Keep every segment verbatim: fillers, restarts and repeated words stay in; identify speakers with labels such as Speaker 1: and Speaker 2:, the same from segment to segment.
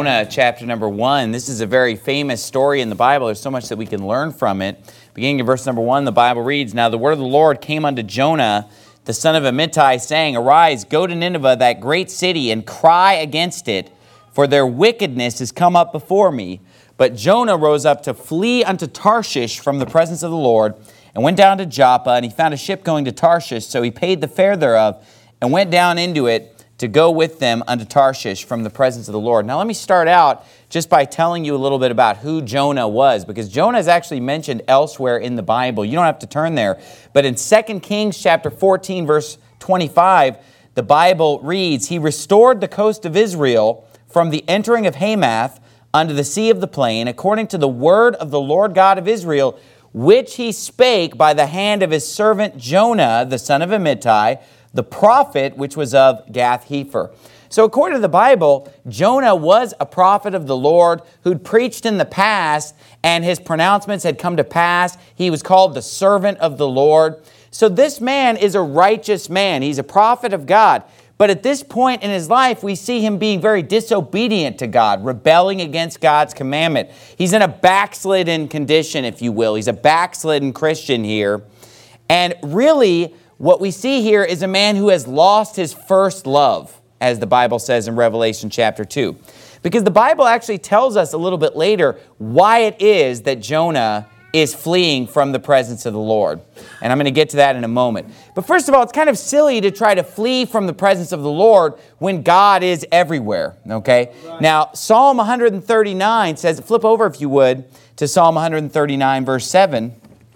Speaker 1: Jonah chapter number one. This is a very famous story in the Bible. There's so much that we can learn from it. Beginning in verse number one, the Bible reads, "Now the word of the Lord came unto Jonah, the son of Amittai, saying, Arise, go to Nineveh, that great city, and cry against it, for their wickedness is come up before me. But Jonah rose up to flee unto Tarshish from the presence of the Lord, and went down to Joppa, and he found a ship going to Tarshish. So he paid the fare thereof, and went down into it to go with them unto Tarshish from the presence of the Lord." Now let me start out just by telling you a little bit about who Jonah was, because Jonah is actually mentioned elsewhere in the Bible. You don't have to turn there. But in Second Kings chapter fourteen, verse twenty-five, the Bible reads, "He restored the coast of Israel from the entering of Hamath unto the sea of the plain, according to the word of the Lord God of Israel, which he spake by the hand of his servant Jonah, the son of Amittai, the prophet, which was of Gath-hepher." So according to the Bible, Jonah was a prophet of the Lord who'd preached in the past, and his pronouncements had come to pass. He was called the servant of the Lord. So this man is a righteous man. He's a prophet of God. But at this point in his life, we see him being very disobedient to God, rebelling against God's commandment. He's in a backslidden condition, if you will. He's a backslidden Christian here. And really, what we see here is a man who has lost his first love, as the Bible says in Revelation chapter two. Because the Bible actually tells us a little bit later why it is that Jonah is fleeing from the presence of the Lord. And I'm going to get to that in a moment. But first of all, it's kind of silly to try to flee from the presence of the Lord when God is everywhere, okay? Right. Now, Psalm one thirty-nine says, flip over if you would, to Psalm one thirty-nine, verse seven.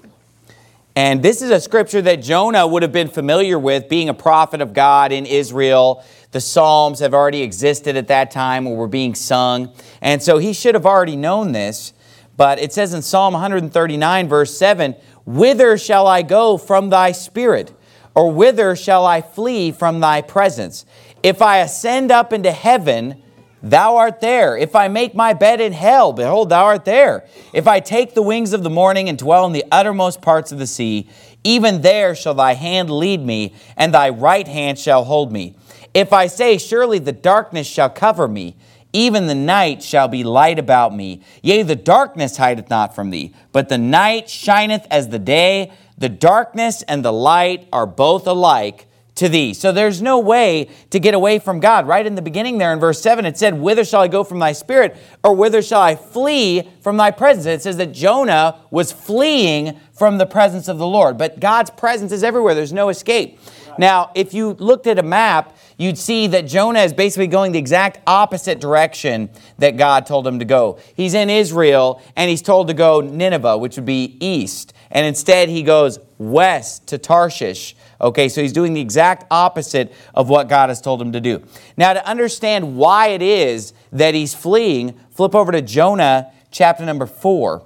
Speaker 1: And this is a scripture that Jonah would have been familiar with, being a prophet of God in Israel. The Psalms have already existed at that time or were being sung. And so he should have already known this. But it says in Psalm one thirty-nine, verse seven, "Whither shall I go from thy spirit? Or whither shall I flee from thy presence? If I ascend up into heaven, thou art there. If I make my bed in hell, behold, thou art there. If I take the wings of the morning and dwell in the uttermost parts of the sea, even there shall thy hand lead me, and thy right hand shall hold me. If I say, surely the darkness shall cover me, even the night shall be light about me. Yea, the darkness hideth not from thee, but the night shineth as the day. The darkness and the light are both alike to thee." So there's no way to get away from God. Right in the beginning there in verse seven, it said, "Whither shall I go from thy spirit? Or whither shall I flee from thy presence?" It says that Jonah was fleeing from the presence of the Lord. But God's presence is everywhere. There's no escape. Now, if you looked at a map, you'd see that Jonah is basically going the exact opposite direction that God told him to go. He's in Israel, and he's told to go Nineveh, which would be east. And instead, he goes west to Tarshish. Okay, so he's doing the exact opposite of what God has told him to do. Now, to understand why it is that he's fleeing, flip over to Jonah chapter number four.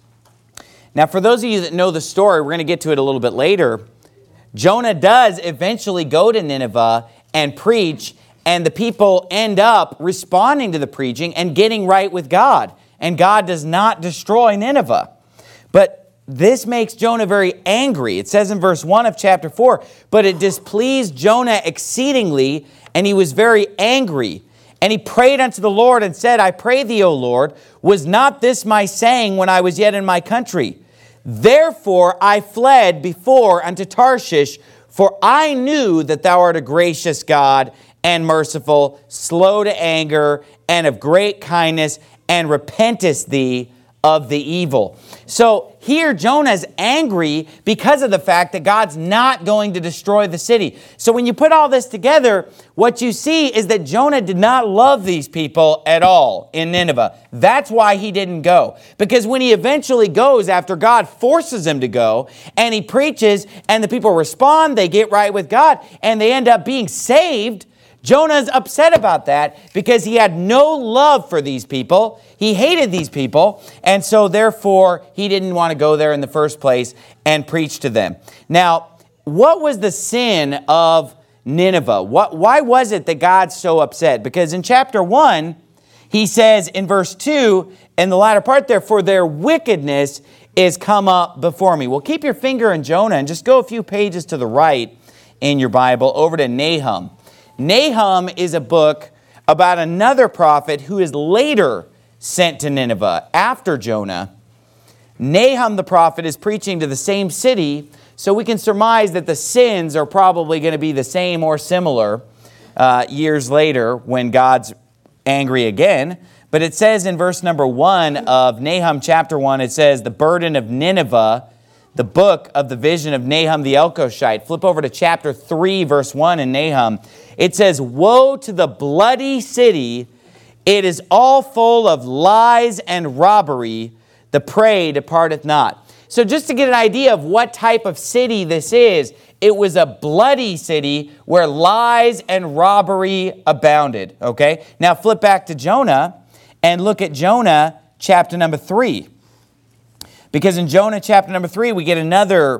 Speaker 1: Now, for those of you that know the story, we're going to get to it a little bit later. Jonah does eventually go to Nineveh and preach, and the people end up responding to the preaching and getting right with God. And God does not destroy Nineveh. But this makes Jonah very angry. It says in verse one of chapter four, "But it displeased Jonah exceedingly, and he was very angry. And he prayed unto the Lord and said, I pray thee, O Lord, was not this my saying when I was yet in my country? Therefore I fled before unto Tarshish, for I knew that thou art a gracious God and merciful, slow to anger, and of great kindness, and repentest thee of the evil." So here Jonah is angry because of the fact that God's not going to destroy the city. So when you put all this together, what you see is that Jonah did not love these people at all in Nineveh. That's why he didn't go. Because when he eventually goes, after God forces him to go, and he preaches, and the people respond, they get right with God, and they end up being saved, Jonah's upset about that because he had no love for these people. He hated these people, and so therefore he didn't want to go there in the first place and preach to them. Now, what was the sin of Nineveh? What, why was it that God's so upset? Because in chapter one, he says in verse two, in the latter part there, "For their wickedness is come up before me." Well, keep your finger in Jonah and just go a few pages to the right in your Bible over to Nahum. Nahum is a book about another prophet who is later sent to Nineveh after Jonah. Nahum the prophet is preaching to the same city, so we can surmise that the sins are probably going to be the same or similar uh, years later when God's angry again. But it says in verse number one of Nahum chapter one, it says, the burden of Nineveh, the book of the vision of Nahum the Elkoshite. Flip over to chapter three, verse one in Nahum. It says, woe to the bloody city. It is all full of lies and robbery. The prey departeth not. So just to get an idea of what type of city this is, it was a bloody city where lies and robbery abounded. Okay? Now flip back to Jonah and look at Jonah chapter number three. Because in Jonah chapter number three, we get another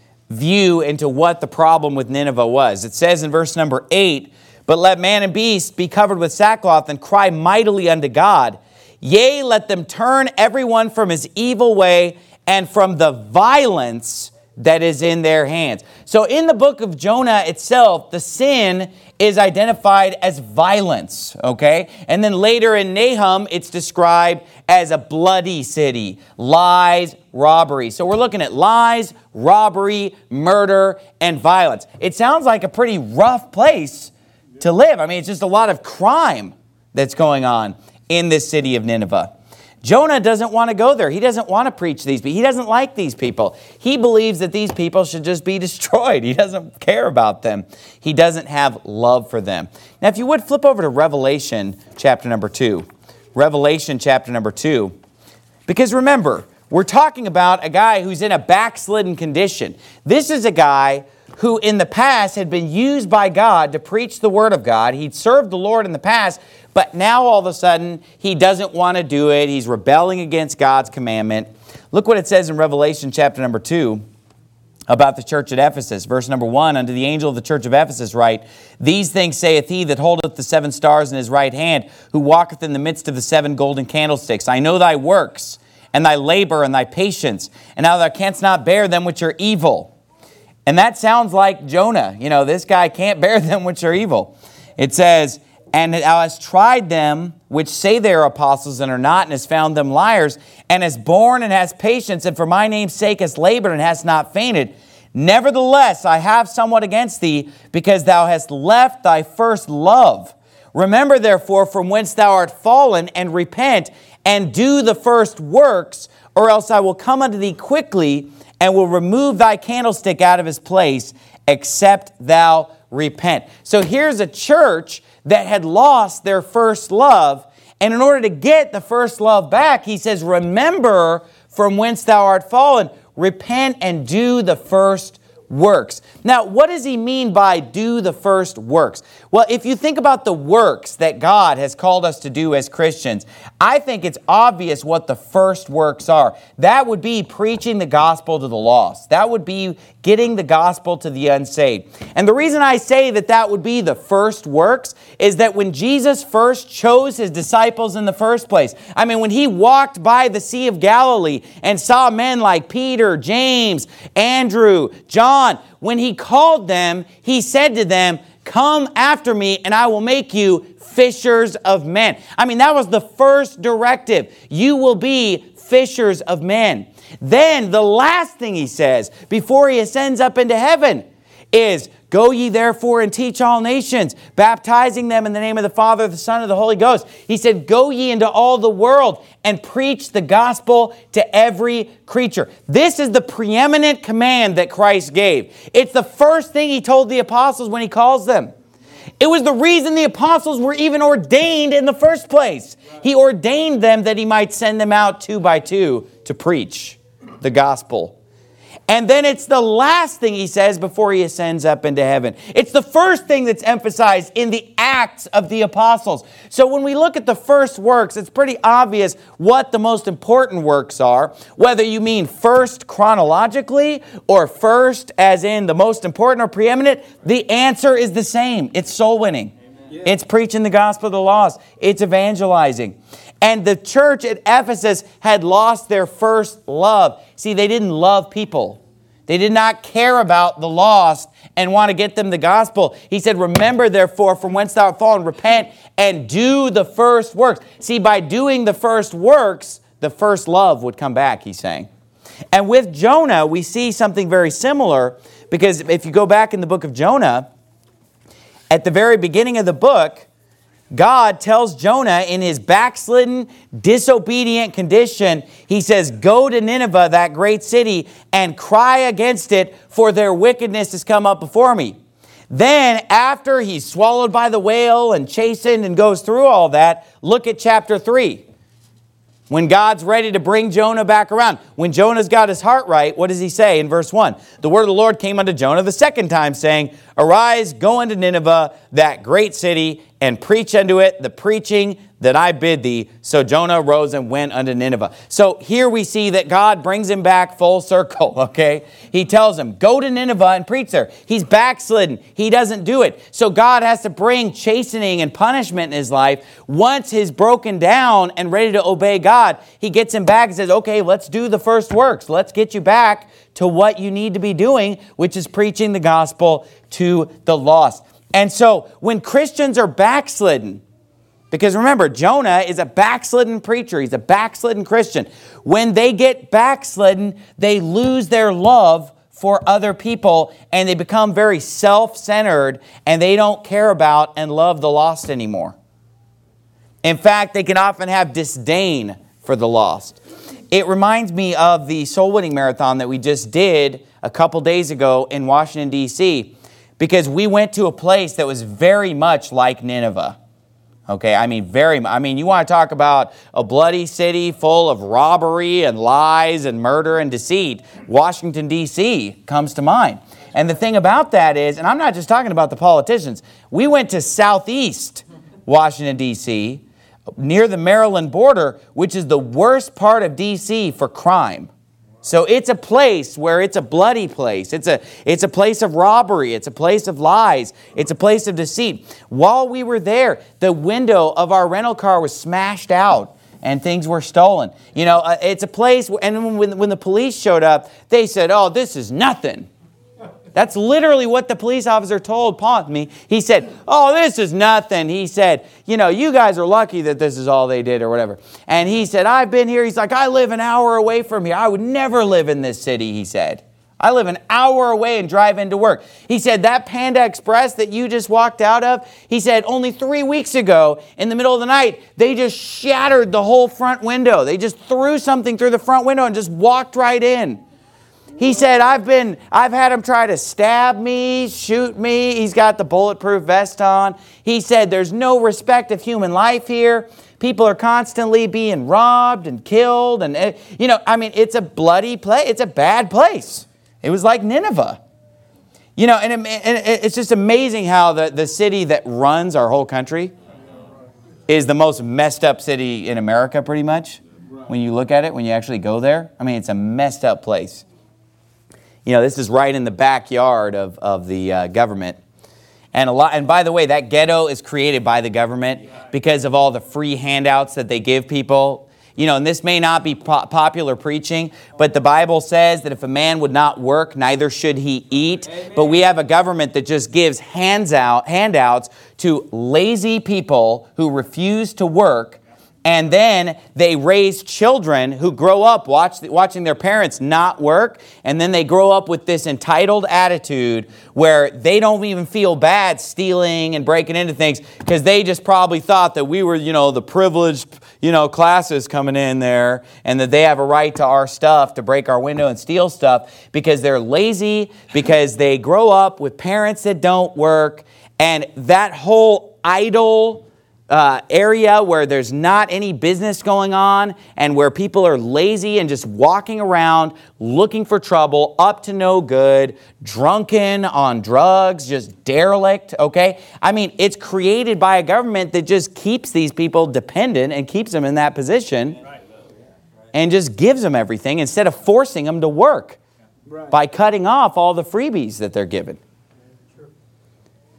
Speaker 1: view into what the problem with Nineveh was. It says in verse number eight, but let man and beast be covered with sackcloth and cry mightily unto God. Yea, let them turn everyone from his evil way and from the violence that is in their hands. So in the book of Jonah itself, the sin is identified as violence, okay? And then later in Nahum, it's described as a bloody city, lies, robbery. So we're looking at lies, robbery, murder, and violence. It sounds like a pretty rough place to live. I mean, it's just a lot of crime that's going on in this city of Nineveh. Jonah doesn't want to go there. He doesn't want to preach these people. He doesn't like these people. He believes that these people should just be destroyed. He doesn't care about them. He doesn't have love for them. Now, if you would, flip over to Revelation chapter number two. Revelation chapter number two. Because remember, we're talking about a guy who's in a backslidden condition. This is a guy who in the past had been used by God to preach the Word of God. He'd served the Lord in the past, but now all of a sudden he doesn't want to do it. He's rebelling against God's commandment. Look what it says in Revelation chapter number two about the church at Ephesus. Verse number one, unto the angel of the church of Ephesus write, these things saith he that holdeth the seven stars in his right hand, who walketh in the midst of the seven golden candlesticks. I know thy works, and thy labor, and thy patience, and how thou canst not bear them which are evil. And that sounds like Jonah. You know, this guy can't bear them which are evil. It says, and thou hast tried them which say they are apostles and are not, and hast found them liars, and hast borne and hast patience, and for my name's sake hast labored and hast not fainted. Nevertheless, I have somewhat against thee, because thou hast left thy first love. Remember therefore from whence thou art fallen, and repent, and do the first works, or else I will come unto thee quickly, and will remove thy candlestick out of his place, except thou repent. So here's a church that had lost their first love. And in order to get the first love back, he says, remember from whence thou art fallen. Repent and do the first works. Now, what does he mean by do the first works? Well, if you think about the works that God has called us to do as Christians, I think it's obvious what the first works are. That would be preaching the gospel to the lost. That would be getting the gospel to the unsaved. And the reason I say that that would be the first works is that when Jesus first chose his disciples in the first place, I mean, when he walked by the Sea of Galilee and saw men like Peter, James, Andrew, John, when he called them, he said to them, come after me and I will make you fishers of men. I mean, that was the first directive. You will be fishers of men. Then the last thing he says before he ascends up into heaven is, go ye therefore and teach all nations, baptizing them in the name of the Father, the Son, and the Holy Ghost. He said, go ye into all the world and preach the gospel to every creature. This is the preeminent command that Christ gave. It's the first thing he told the apostles when he calls them. It was the reason the apostles were even ordained in the first place. He ordained them that he might send them out two by two to preach the gospel. And then it's the last thing he says before he ascends up into heaven. It's the first thing that's emphasized in the Acts of the Apostles. So when we look at the first works, it's pretty obvious what the most important works are. Whether you mean first chronologically or first as in the most important or preeminent, the answer is the same. It's soul winning. Amen. It's preaching the gospel to the lost. It's evangelizing. And the church at Ephesus had lost their first love. See, they didn't love people. They They did not care about the lost and want to get them the gospel. He said, remember therefore from whence thou art fallen, repent and do the first works. See, by doing the first works, the first love would come back, he's saying. And with Jonah, we see something very similar, because if you go back in the book of Jonah, at the very beginning of the book, God tells Jonah in his backslidden, disobedient condition, he says, go to Nineveh, that great city, and cry against it, for their wickedness has come up before me. Then, after he's swallowed by the whale and chastened and goes through all that, look at chapter three. When God's ready to bring Jonah back around, when Jonah's got his heart right, what does he say in verse one? The word of the Lord came unto Jonah the second time, saying, arise, go unto Nineveh, that great city, and preach unto it the preaching that I bid thee. So Jonah rose and went unto Nineveh. So here we see that God brings him back full circle, okay? He tells him, go to Nineveh and preach there. He's backslidden. He doesn't do it. So God has to bring chastening and punishment in his life. Once he's broken down and ready to obey God, he gets him back and says, okay, let's do the first works. Let's get you back to what you need to be doing, which is preaching the gospel to the lost. And so when Christians are backslidden, because remember, Jonah is a backslidden preacher. He's a backslidden Christian. When they get backslidden, they lose their love for other people, and they become very self-centered, and they don't care about and love the lost anymore. In fact, they can often have disdain for the lost. It reminds me of the soul winning marathon that we just did a couple days ago in Washington, D C, because we went to a place that was very much like Nineveh. Okay, I mean, very much. I mean, you want to talk about a bloody city full of robbery and lies and murder and deceit. Washington, D C comes to mind. And the thing about that is, and I'm not just talking about the politicians, we went to southeast Washington, D C, near the Maryland border, which is the worst part of D C for crime. So it's a place where it's a bloody place. It's a, it's a place of robbery. It's a place of lies. It's a place of deceit. While we were there, the window of our rental car was smashed out and things were stolen. You know, uh, it's a place, where, and when, when the police showed up, they said, oh, this is nothing. That's literally what the police officer told me. He said, oh, this is nothing. He said, you know, you guys are lucky that this is all they did or whatever. And he said, I've been here. He's like, I live an hour away from here. I would never live in this city, he said. I live an hour away and drive into work. He said, that Panda Express that you just walked out of, he said, only three weeks ago, in the middle of the night, they just shattered the whole front window. They just threw something through the front window and just walked right in. He said, I've been, I've had him try to stab me, shoot me. He's got the bulletproof vest on. He said, there's no respect of human life here. People are constantly being robbed and killed. And, you know, I mean, it's a bloody place. It's a bad place. It was like Nineveh. You know, and, it, and it's just amazing how the, the city that runs our whole country is the most messed up city in America, pretty much. When you look at it, when you actually go there. I mean, it's a messed up place. You know, this is right in the backyard of, of the uh, government. And a lot. And by the way, that ghetto is created by the government because of all the free handouts that they give people. You know, and this may not be po- popular preaching, but the Bible says that if a man would not work, neither should he eat. Amen. But we have a government that just gives hands out, handouts to lazy people who refuse to work. And then they raise children who grow up watch, watching their parents not work. And then they grow up with this entitled attitude where they don't even feel bad stealing and breaking into things because they just probably thought that we were, you know, the privileged, you know, classes coming in there and that they have a right to our stuff, to break our window and steal stuff because they're lazy, because they grow up with parents that don't work. And that whole idle Uh, area where there's not any business going on and where people are lazy and just walking around looking for trouble, up to no good, drunken on drugs, just derelict, okay? I mean, it's created by a government that just keeps these people dependent and keeps them in that position and just gives them everything instead of forcing them to work by cutting off all the freebies that they're given.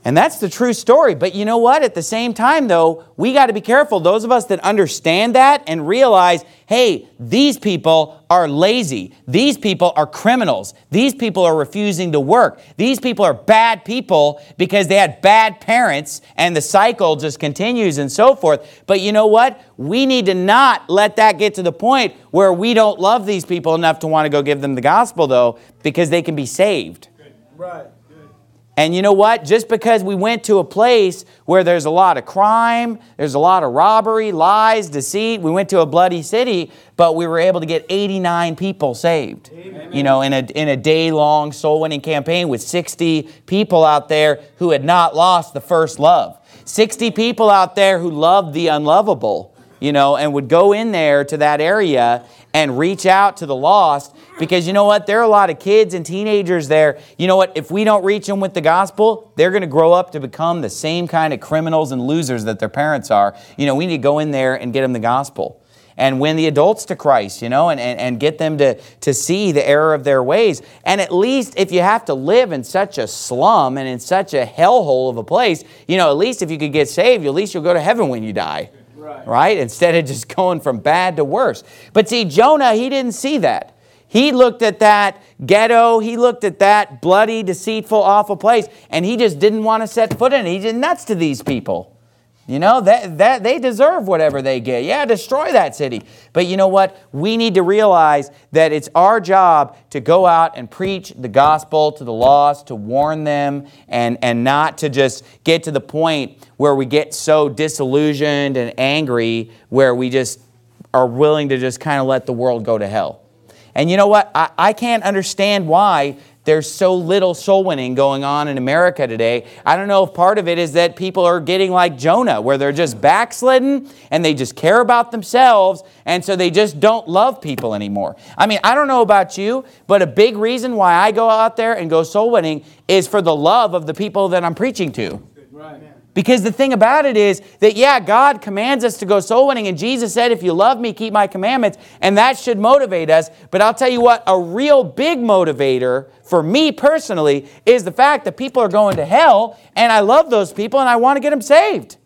Speaker 1: And that's the true story. But you know what? At the same time, though, we got to be careful. Those of us that understand that and realize, hey, these people are lazy. These people are criminals. These people are refusing to work. These people are bad people because they had bad parents, and the cycle just continues and so forth. But you know what? We need to not let that get to the point where we don't love these people enough to want to go give them the gospel, though, because they can be saved.
Speaker 2: Right.
Speaker 1: And you know what? Just because we went to a place where there's a lot of crime, there's a lot of robbery, lies, deceit, we went to a bloody city, but we were able to get eighty-nine people saved. Amen. You know, in a, in a day-long soul-winning campaign with sixty people out there who had not lost the first love. sixty people out there who loved the unlovable, you know, and would go in there to that area and reach out to the lost. Because you know what? There are a lot of kids and teenagers there. You know what? If we don't reach them with the gospel, they're going to grow up to become the same kind of criminals and losers that their parents are. You know, we need to go in there and get them the gospel. And win the adults to Christ, you know, and, and, and get them to, to see the error of their ways. And at least if you have to live in such a slum and in such a hellhole of a place, you know, at least if you could get saved, at least you'll go to heaven when you die. Right. Right? Instead of just going from bad to worse. But see, Jonah, he didn't see that. He looked at that ghetto, he looked at that bloody, deceitful, awful place, and he just didn't want to set foot in it. He did nuts to these people. You know, that, that they deserve whatever they get. Yeah, destroy that city. But you know what? We need to realize that it's our job to go out and preach the gospel to the lost, to warn them, and, and not to just get to the point where we get so disillusioned and angry where we just are willing to just kind of let the world go to hell. And you know what? I, I can't understand why there's so little soul winning going on in America today. I don't know if part of it is that people are getting like Jonah, where they're just backslidden and they just care about themselves, and so they just don't love people anymore. I mean, I don't know about you, but a big reason why I go out there and go soul winning is for the love of the people that I'm preaching to. Right. Because the thing about it is that, yeah, God commands us to go soul winning. And Jesus said, if you love me, keep my commandments. And that should motivate us. But I'll tell you what, a real big motivator for me personally is the fact that people are going to hell. And I love those people and I want to get them saved.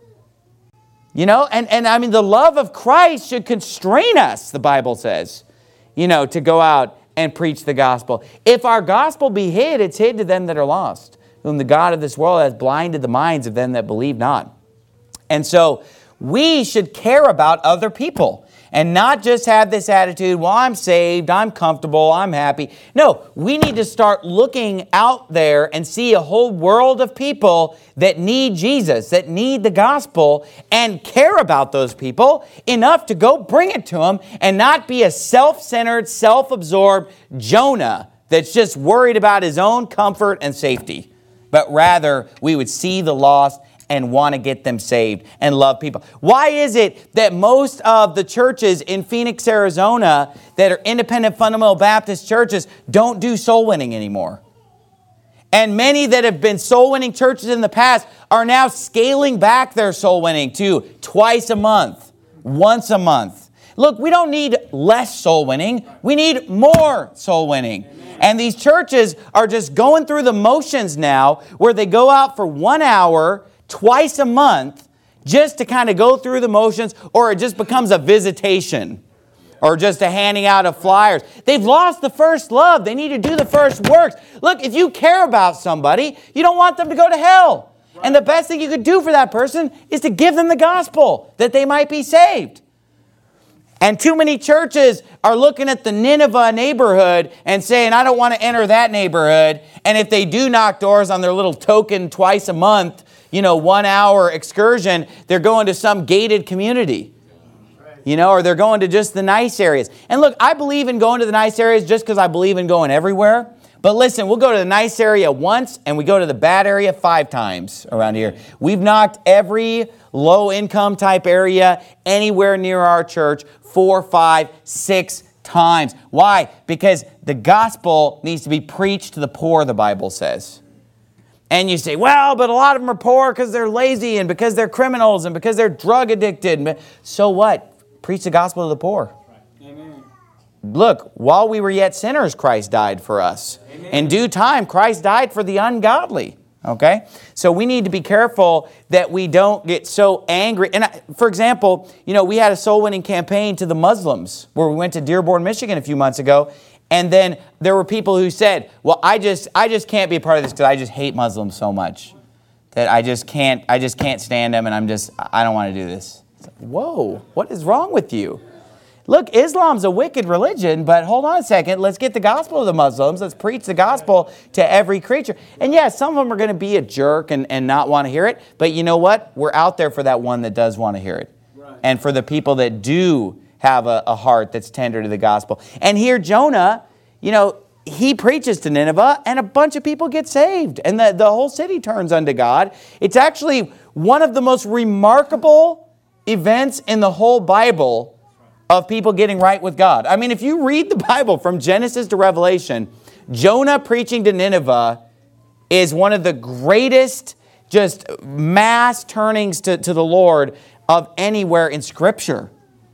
Speaker 1: You know, and, and I mean, the love of Christ should constrain us, the Bible says, you know, to go out and preach the gospel. If our gospel be hid, it's hid to them that are lost, whom the God of this world has blinded the minds of them that believe not. And so we should care about other people and not just have this attitude, well, I'm saved, I'm comfortable, I'm happy. No, we need to start looking out there and see a whole world of people that need Jesus, that need the gospel, and care about those people enough to go bring it to them and not be a self-centered, self-absorbed Jonah that's just worried about his own comfort and safety. But rather, we would see the lost and want to get them saved and love people. Why is it that most of the churches in Phoenix, Arizona, that are independent fundamental Baptist churches, don't do soul winning anymore? And many that have been soul winning churches in the past are now scaling back their soul winning to twice a month, once a month. Look, we don't need less soul winning. We need more soul winning. And these churches are just going through the motions now where they go out for one hour twice a month just to kind of go through the motions, or it just becomes a visitation or just a handing out of flyers. They've lost the first love. They need to do the first works. Look, if you care about somebody, you don't want them to go to hell. And the best thing you could do for that person is to give them the gospel that they might be saved. And too many churches are looking at the Nineveh neighborhood and saying, I don't want to enter that neighborhood. And if they do knock doors on their little token twice a month, you know, one hour excursion, they're going to some gated community. You know, or they're going to just the nice areas. And look, I believe in going to the nice areas just because I believe in going everywhere. But listen, we'll go to the nice area once and we go to the bad area five times around here. We've knocked every low-income type area anywhere near our church four, five, six times. Why? Because the gospel needs to be preached to the poor, the Bible says. And you say, well, but a lot of them are poor because they're lazy and because they're criminals and because they're drug addicted. So what? Preach the gospel to the poor. Amen. Look, while we were yet sinners, Christ died for us. Amen. In due time, Christ died for the ungodly. Okay? So we need to be careful that we don't get so angry. And I, for example, you know, we had a soul winning campaign to the Muslims where we went to Dearborn, Michigan a few months ago. And then there were people who said, well, I just I just can't be a part of this because I just hate Muslims so much that I just can't I just can't stand them and I'm just I don't want to do this. It's like, whoa, what is wrong with you? Look, Islam's a wicked religion, but hold on a second. Let's get the gospel to the Muslims. Let's preach the gospel to every creature. And yes, some of them are going to be a jerk and, and not want to hear it. But you know what? We're out there for that one that does want to hear it. Right. And for the people that do have a, a heart that's tender to the gospel. And here Jonah, you know, he preaches to Nineveh and a bunch of people get saved. And the, the whole city turns unto God. It's actually one of the most remarkable events in the whole Bible of people getting right with God. I mean, if you read the Bible from Genesis to Revelation, Jonah preaching to Nineveh is one of the greatest just mass turnings to, to the Lord of anywhere in Scripture.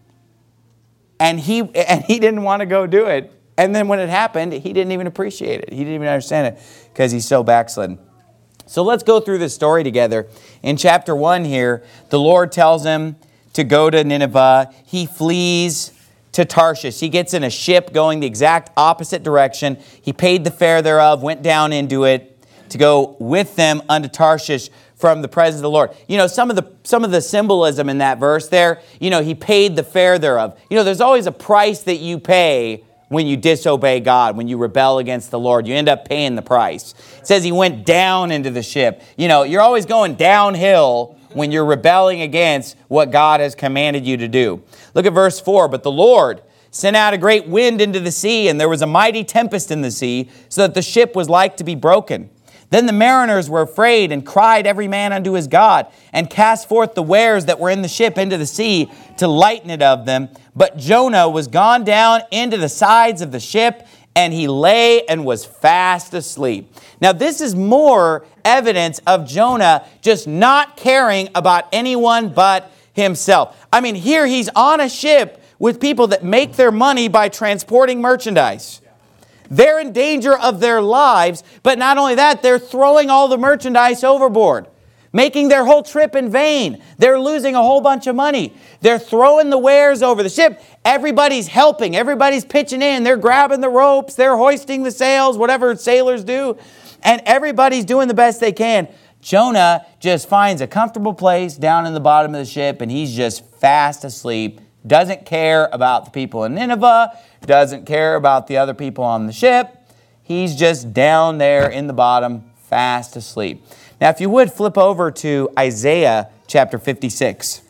Speaker 1: And he, and he didn't want to go do it. And then when it happened, he didn't even appreciate it. He didn't even understand it because he's so backslidden. So let's go through this story together. In chapter one here, the Lord tells him to go to Nineveh. He flees to Tarshish. He gets in a ship going the exact opposite direction. He paid the fare thereof, went down into it to go with them unto Tarshish from the presence of the Lord. You know, some of the some of the symbolism in that verse there, you know, he paid the fare thereof. You know, there's always a price that you pay when you disobey God, when you rebel against the Lord. You end up paying the price. It says he went down into the ship. You know, you're always going downhill when you're rebelling against what God has commanded you to do. Look at verse four. But the Lord sent out a great wind into the sea, and there was a mighty tempest in the sea, so that the ship was like to be broken. Then the mariners were afraid and cried every man unto his God, and cast forth the wares that were in the ship into the sea to lighten it of them. But Jonah was gone down into the sides of the ship, and he lay and was fast asleep. Now this is more evidence of Jonah just not caring about anyone but himself. I mean, here he's on a ship with people that make their money by transporting merchandise. They're in danger of their lives, but not only that, they're throwing all the merchandise overboard, making their whole trip in vain. They're losing a whole bunch of money. They're throwing the wares over the ship. Everybody's helping. Everybody's pitching in. They're grabbing the ropes. They're hoisting the sails, whatever sailors do. And everybody's doing the best they can. Jonah just finds a comfortable place down in the bottom of the ship, and he's just fast asleep. Doesn't care about the people in Nineveh. Doesn't care about the other people on the ship. He's just down there in the bottom, fast asleep. Now, if you would, flip over to Isaiah chapter fifty-six.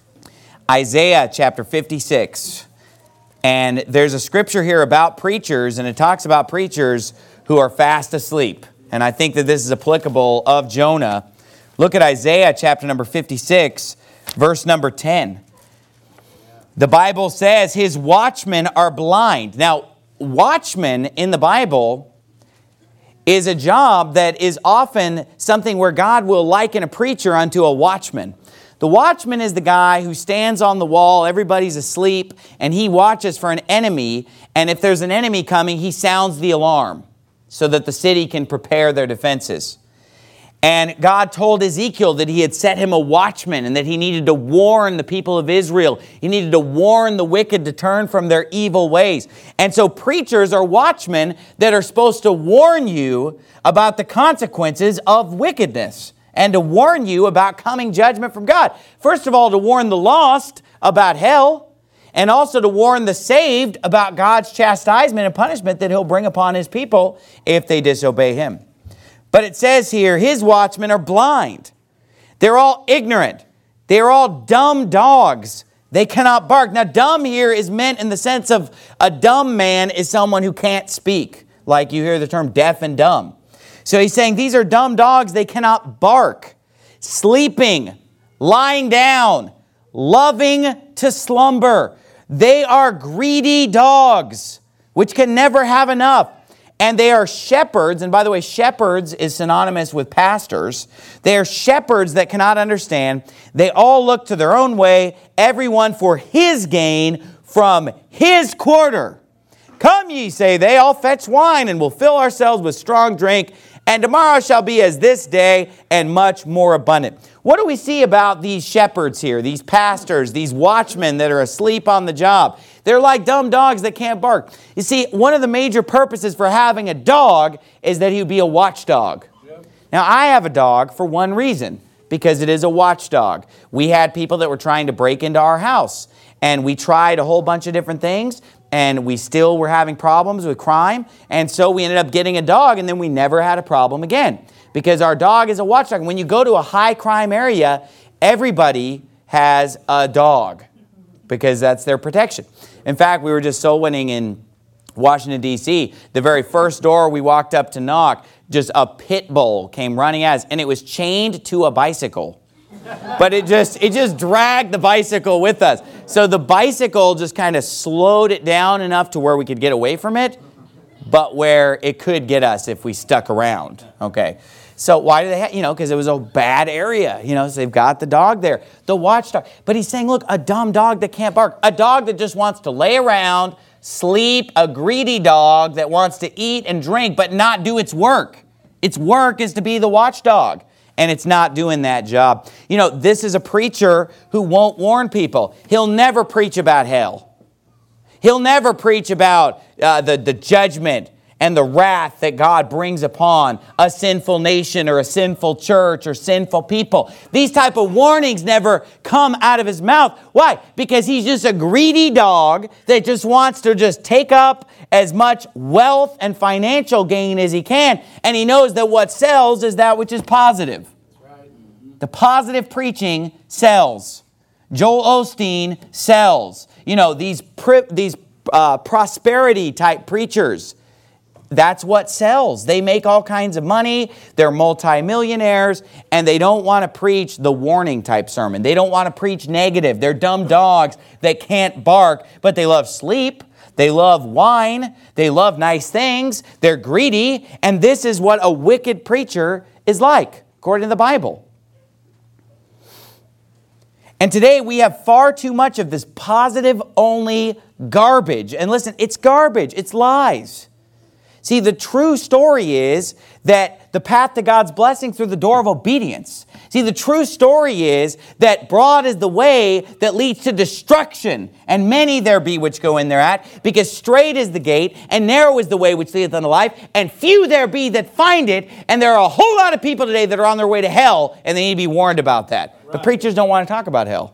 Speaker 1: Isaiah chapter fifty-six. And there's a scripture here about preachers, and it talks about preachers who are fast asleep. And I think that this is applicable of Jonah. Look at Isaiah chapter number fifty-six, verse number ten. The Bible says his watchmen are blind. Now, watchman in the Bible is a job that is often something where God will liken a preacher unto a watchman. The watchman is the guy who stands on the wall, everybody's asleep, and he watches for an enemy. And if there's an enemy coming, he sounds the alarm so that the city can prepare their defenses. And God told Ezekiel that he had set him a watchman and that he needed to warn the people of Israel. He needed to warn the wicked to turn from their evil ways. And so preachers are watchmen that are supposed to warn you about the consequences of wickedness and to warn you about coming judgment from God. First of all, to warn the lost about hell, and also to warn the saved about God's chastisement and punishment that he'll bring upon his people if they disobey him. But it says here, his watchmen are blind. They're all ignorant. They're all dumb dogs. They cannot bark. Now, dumb here is meant in the sense of a dumb man is someone who can't speak. Like you hear the term deaf and dumb. So he's saying these are dumb dogs. They cannot bark. Sleeping, lying down, loving to slumber. They are greedy dogs, which can never have enough. And they are shepherds, and by the way, shepherds is synonymous with pastors. They are shepherds that cannot understand. They all look to their own way, everyone for his gain from his quarter. Come ye, say they, all fetch wine, and will fill ourselves with strong drink, and tomorrow shall be as this day, and much more abundant. What do we see about these shepherds here, these pastors, these watchmen that are asleep on the job? They're like dumb dogs that can't bark. You see, one of the major purposes for having a dog is that he would be a watchdog. Yep. Now, I have a dog for one reason, because it is a watchdog. We had people that were trying to break into our house, and we tried a whole bunch of different things, and we still were having problems with crime, and so we ended up getting a dog, and then we never had a problem again, because our dog is a watchdog. When you go to a high crime area, everybody has a dog, because that's their protection. In fact, we were just soul winning in Washington, D C The very first door we walked up to knock, just a pit bull came running at us, and it was chained to a bicycle. But it just it just dragged the bicycle with us. So the bicycle just kind of slowed it down enough to where we could get away from it, but where it could get us if we stuck around. Okay. So why do they have, you know, because it was a bad area, you know, so they've got the dog there, the watchdog. But he's saying, look, a dumb dog that can't bark, a dog that just wants to lay around, sleep, a greedy dog that wants to eat and drink, but not do its work. Its work is to be the watchdog, and it's not doing that job. You know, this is a preacher who won't warn people. He'll never preach about hell. He'll never preach about uh, the, the judgment and the wrath that God brings upon a sinful nation or a sinful church or sinful people. These type of warnings never come out of his mouth. Why? Because he's just a greedy dog that just wants to just take up as much wealth and financial gain as he can. And he knows that what sells is that which is positive. The positive preaching sells. Joel Osteen sells. You know, these, pri- these uh, prosperity type preachers, that's what sells. They make all kinds of money. They're multimillionaires, and they don't want to preach the warning type sermon. They don't want to preach negative. They're dumb dogs that can't bark, but they love sleep. They love wine. They love nice things. They're greedy, and this is what a wicked preacher is like, according to the Bible. And today we have far too much of this positive-only garbage. And listen, it's garbage. It's lies. See, the true story is that the path to God's blessing through the door of obedience. See, the true story is that broad is the way that leads to destruction, and many there be which go in thereat, because straight is the gate, and narrow is the way which leadeth unto life, and few there be that find it, and there are a whole lot of people today that are on their way to hell, and they need to be warned about that. Right. But preachers don't want to talk about hell.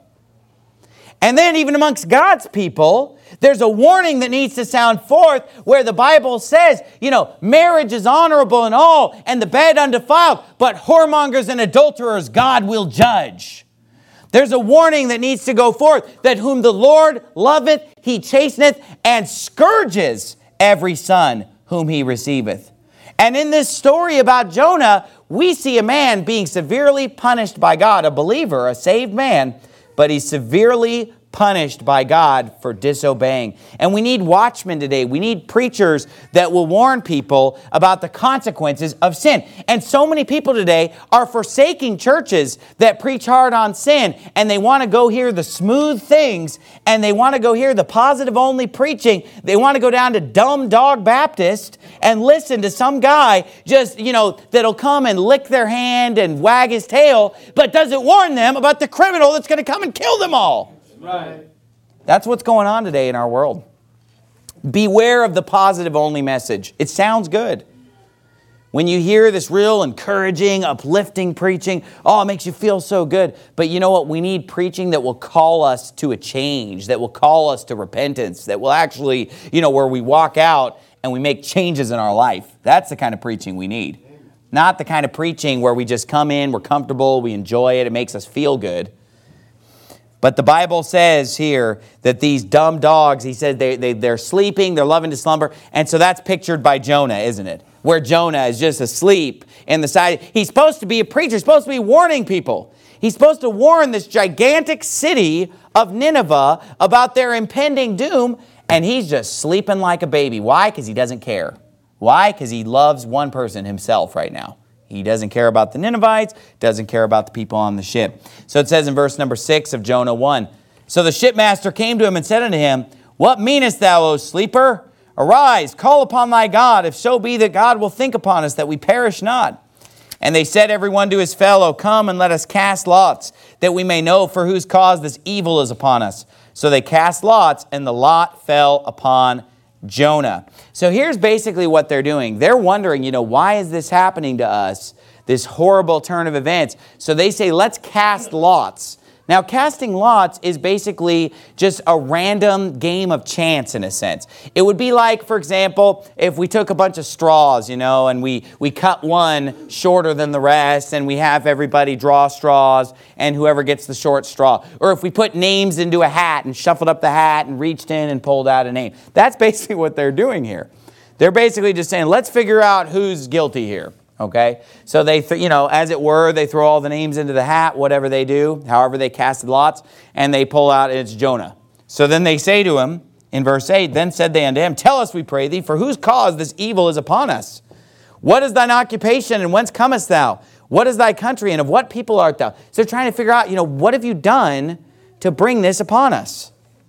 Speaker 1: And then even amongst God's people, there's a warning that needs to sound forth where the Bible says, you know, marriage is honorable and all, and the bed undefiled, but whoremongers and adulterers God will judge. There's a warning that needs to go forth, that whom the Lord loveth, he chasteneth, and scourges every son whom he receiveth. And in this story about Jonah, we see a man being severely punished by God, a believer, a saved man, but he's severely punished by God for disobeying. And we need watchmen today. We need preachers that will warn people about the consequences of sin. And so many people today are forsaking churches that preach hard on sin, and they want to go hear the smooth things, and they want to go hear the positive only preaching. They want to go down to Dumb Dog Baptist and listen to some guy just, you know, that'll come and lick their hand and wag his tail, but doesn't warn them about the criminal that's going to come and kill them all. Right. That's what's going on today in our world. Beware of the positive only message. It sounds good. When you hear this real encouraging, uplifting preaching, oh, it makes you feel so good. But you know what? We need preaching that will call us to a change, that will call us to repentance, that will actually, you know, where we walk out and we make changes in our life. That's the kind of preaching we need. Not the kind of preaching where we just come in, we're comfortable, we enjoy it, it makes us feel good. But the Bible says here that these dumb dogs, he said they, they, they're sleeping, they're loving to slumber. And so that's pictured by Jonah, isn't it? Where Jonah is just asleep in the side. He's supposed to be a preacher. He's supposed to be warning people. He's supposed to warn this gigantic city of Nineveh about their impending doom. And he's just sleeping like a baby. Why? Because he doesn't care. Why? Because he loves one person, himself, right now. He doesn't care about the Ninevites, doesn't care about the people on the ship. So it says in verse number six of Jonah one, so the shipmaster came to him and said unto him, what meanest thou, O sleeper? Arise, call upon thy God, if so be that God will think upon us, that we perish not. And they said every one to his fellow, Come and let us cast lots, that we may know for whose cause this evil is upon us. So they cast lots, and the lot fell upon Jonah. So here's basically what they're doing. They're wondering, you know, why is this happening to us? This horrible turn of events. So they say, let's cast lots. Now, casting lots is basically just a random game of chance in a sense. It would be like, for example, if we took a bunch of straws, you know, and we, we cut one shorter than the rest, and we have everybody draw straws, and whoever gets the short straw. Or if we put names into a hat and shuffled up the hat and reached in and pulled out a name. That's basically what they're doing here. They're basically just saying, let's figure out who's guilty here. Okay, so they, th- you know, as it were, they throw all the names into the hat, whatever they do, however they casted lots, and they pull out, and it's Jonah. So then they say to him, in verse eight, Then said they unto him, Tell us, we pray thee, for whose cause this evil is upon us? What is thine occupation, and whence comest thou? What is thy country, and of what people art thou? So they're trying to figure out, you know, what have you done to bring this upon us?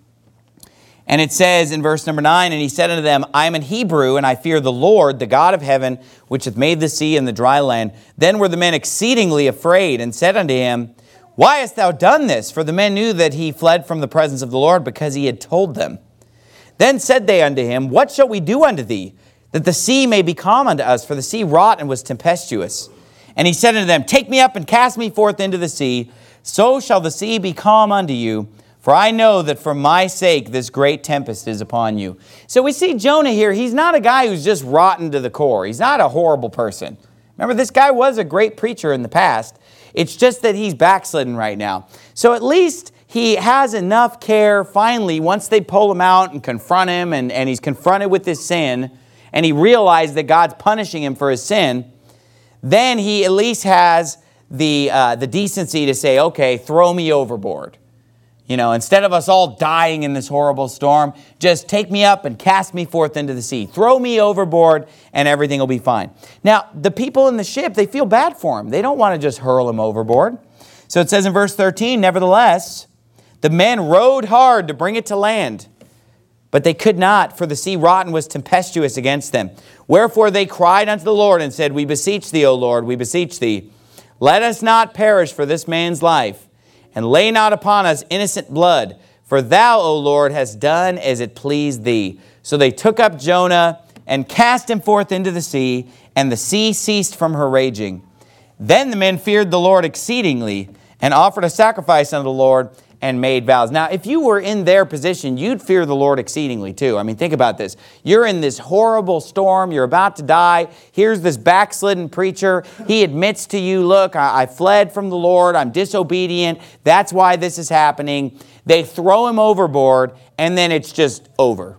Speaker 1: And it says in verse number nine, And he said unto them, I am an Hebrew, and I fear the Lord, the God of heaven, which hath made the sea and the dry land. Then were the men exceedingly afraid, and said unto him, Why hast thou done this? For the men knew that he fled from the presence of the Lord, because he had told them. Then said they unto him, What shall we do unto thee, that the sea may be calm unto us? For the sea wrought and was tempestuous. And he said unto them, Take me up and cast me forth into the sea, so shall the sea be calm unto you. For I know that for my sake this great tempest is upon you. So we see Jonah here. He's not a guy who's just rotten to the core. He's not a horrible person. Remember, this guy was a great preacher in the past. It's just that he's backslidden right now. So at least he has enough care finally once they pull him out and confront him, and, and he's confronted with his sin, and he realized that God's punishing him for his sin, then he at least has the, uh, the decency to say, okay, throw me overboard. You know, instead of us all dying in this horrible storm, just take me up and cast me forth into the sea. Throw me overboard and everything will be fine. Now, the people in the ship, they feel bad for him. They don't want to just hurl him overboard. So it says in verse thirteen, Nevertheless, the men rowed hard to bring it to land, but they could not, for the sea wrought and was tempestuous against them. Wherefore they cried unto the Lord and said, We beseech thee, O Lord, we beseech thee, let us not perish for this man's life, and lay not upon us innocent blood, for thou, O Lord, hast done as it pleased thee. So they took up Jonah and cast him forth into the sea, and the sea ceased from her raging. Then the men feared the Lord exceedingly, and offered a sacrifice unto the Lord, and made vows. Now, if you were in their position, you'd fear the Lord exceedingly too. I mean, think about this. You're in this horrible storm. You're about to die. Here's this backslidden preacher. He admits to you, look, I, I fled from the Lord. I'm disobedient. That's why this is happening. They throw him overboard, and then it's just over.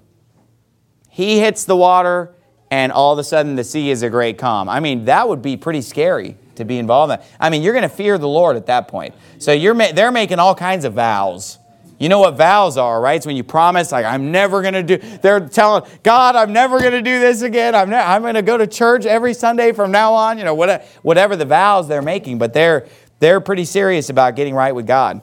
Speaker 1: He hits the water, and all of a sudden the sea is a great calm. I mean, that would be pretty scary to be involved in. I mean, you're going to fear the Lord at that point. So you're ma- they're making all kinds of vows. You know what vows are, right? It's when you promise, like, I'm never going to do, they're telling, God, I'm never going to do this again. I'm, ne- I'm going to go to church every Sunday from now on, you know, whatever, whatever the vows they're making. But they're, they're pretty serious about getting right with God.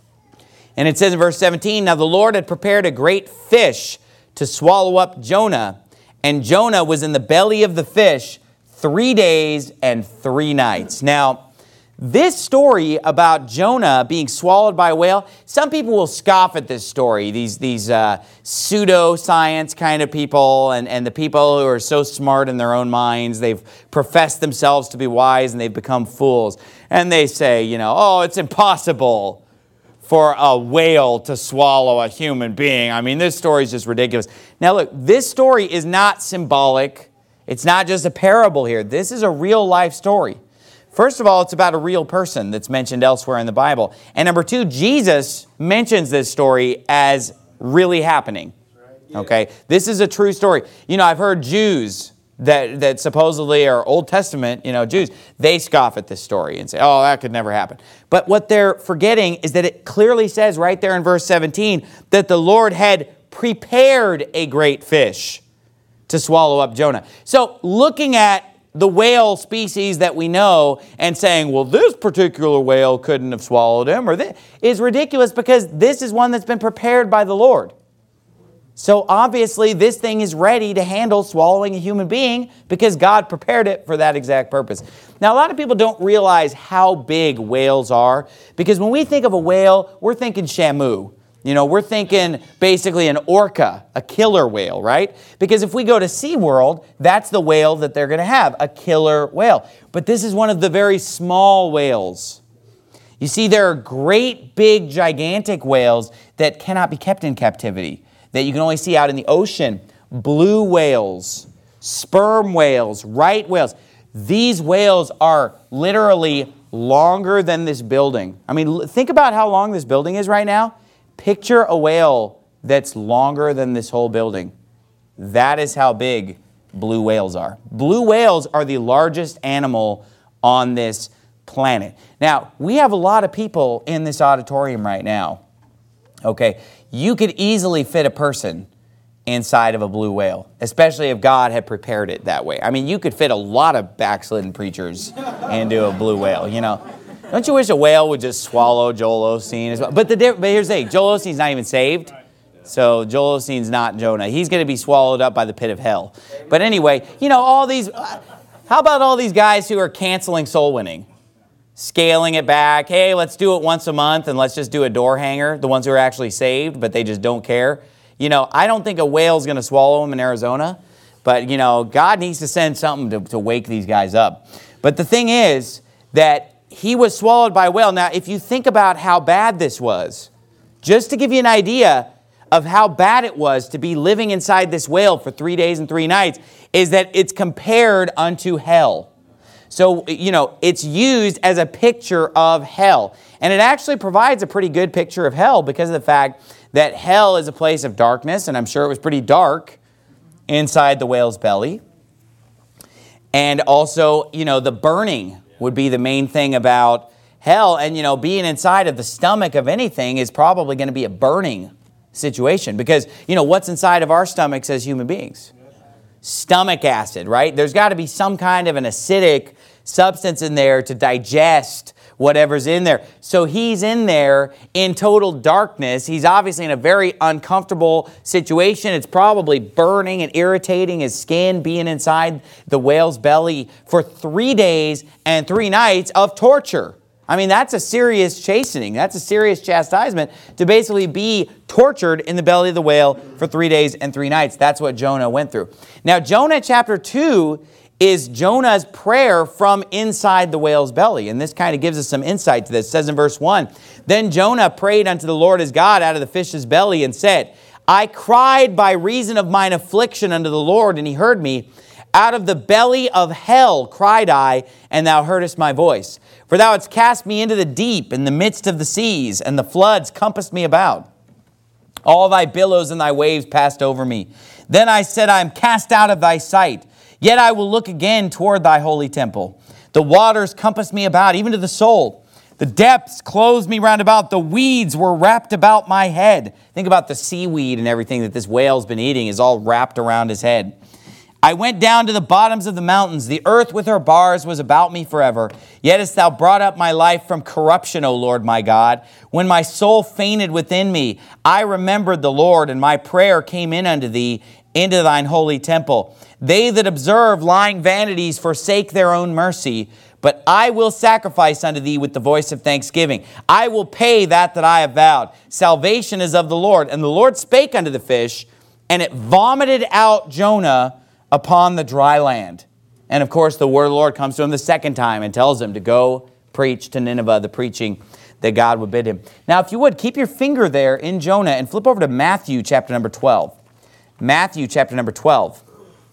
Speaker 1: And it says in verse seventeen, Now the Lord had prepared a great fish to swallow up Jonah, and Jonah was in the belly of the fish three days and three nights. Now, this story about Jonah being swallowed by a whale, some people will scoff at this story, these, these uh, pseudo-science kind of people, and, and the people who are so smart in their own minds, they've professed themselves to be wise and they've become fools. And they say, you know, oh, it's impossible for a whale to swallow a human being. I mean, this story is just ridiculous. Now look, this story is not symbolic. It's not just a parable here. This is a real life story. First of all, it's about a real person that's mentioned elsewhere in the Bible. And number two, Jesus mentions this story as really happening. Okay? This is a true story. You know, I've heard Jews that, that supposedly are Old Testament, you know, Jews, they scoff at this story and say, oh, that could never happen. But what they're forgetting is that it clearly says right there in verse seventeen that the Lord had prepared a great fish to swallow up Jonah. So looking at the whale species that we know and saying, well, this particular whale couldn't have swallowed him, or this, is ridiculous, because this is one that's been prepared by the Lord. So obviously this thing is ready to handle swallowing a human being because God prepared it for that exact purpose. Now, a lot of people don't realize how big whales are, because when we think of a whale, we're thinking Shamu. You know, we're thinking basically an orca, a killer whale, right? Because if we go to SeaWorld, that's the whale that they're going to have, a killer whale. But this is one of the very small whales. You see, there are great, big, gigantic whales that cannot be kept in captivity, that you can only see out in the ocean. Blue whales, sperm whales, right whales. These whales are literally longer than this building. I mean, think about how long this building is right now. Picture a whale that's longer than this whole building. That is how big blue whales are. Blue whales are the largest animal on this planet. Now, we have a lot of people in this auditorium right now. Okay, you could easily fit a person inside of a blue whale, especially if God had prepared it that way. I mean, you could fit a lot of backslidden preachers into a blue whale, you know. Don't you wish a whale would just swallow Joel Osteen as well? But, the, but here's the thing, Joel Osteen's not even saved. So Joel Osteen's not Jonah. He's going to be swallowed up by the pit of hell. But anyway, you know, all these, how about all these guys who are canceling soul winning? Scaling it back. Hey, let's do it once a month and let's just do a door hanger. The ones who are actually saved, but they just don't care. You know, I don't think a whale's going to swallow them in Arizona. But, you know, God needs to send something to, to wake these guys up. But the thing is that he was swallowed by a whale. Now, if you think about how bad this was, just to give you an idea of how bad it was to be living inside this whale for three days and three nights, is that it's compared unto hell. So, you know, it's used as a picture of hell. And it actually provides a pretty good picture of hell because of the fact that hell is a place of darkness, and I'm sure it was pretty dark inside the whale's belly. And also, you know, the burning would be the main thing about hell. And, you know, being inside of the stomach of anything is probably going to be a burning situation because, you know, what's inside of our stomachs as human beings? Stomach acid, right? There's got to be some kind of an acidic substance in there to digest whatever's in there. So he's in there in total darkness. He's obviously in a very uncomfortable situation. It's probably burning and irritating his skin being inside the whale's belly for three days and three nights of torture. I mean, that's a serious chastening. That's a serious chastisement to basically be tortured in the belly of the whale for three days and three nights. That's what Jonah went through. Now, Jonah chapter two is Jonah's prayer from inside the whale's belly. And this kind of gives us some insight to this. It says in verse one, "Then Jonah prayed unto the Lord his God out of the fish's belly and said, I cried by reason of mine affliction unto the Lord, and he heard me. Out of the belly of hell cried I, and thou heardest my voice. For thou hadst cast me into the deep, in the midst of the seas, and the floods compassed me about. All thy billows and thy waves passed over me. Then I said, I am cast out of thy sight. Yet I will look again toward thy holy temple. The waters compassed me about, even to the soul. The depths closed me round about. The weeds were wrapped about my head." Think about the seaweed and everything that this whale's been eating is all wrapped around his head. "I went down to the bottoms of the mountains. The earth with her bars was about me forever. Yet hast thou brought up my life from corruption, O Lord my God. When my soul fainted within me, I remembered the Lord, and my prayer came in unto thee, into thine holy temple. They that observe lying vanities forsake their own mercy. But I will sacrifice unto thee with the voice of thanksgiving. I will pay that that I have vowed. Salvation is of the Lord. And the Lord spake unto the fish, and it vomited out Jonah upon the dry land." And of course, the word of the Lord comes to him the second time and tells him to go preach to Nineveh, the preaching that God would bid him. Now, if you would, keep your finger there in Jonah and flip over to Matthew chapter number twelve. Matthew chapter number twelve.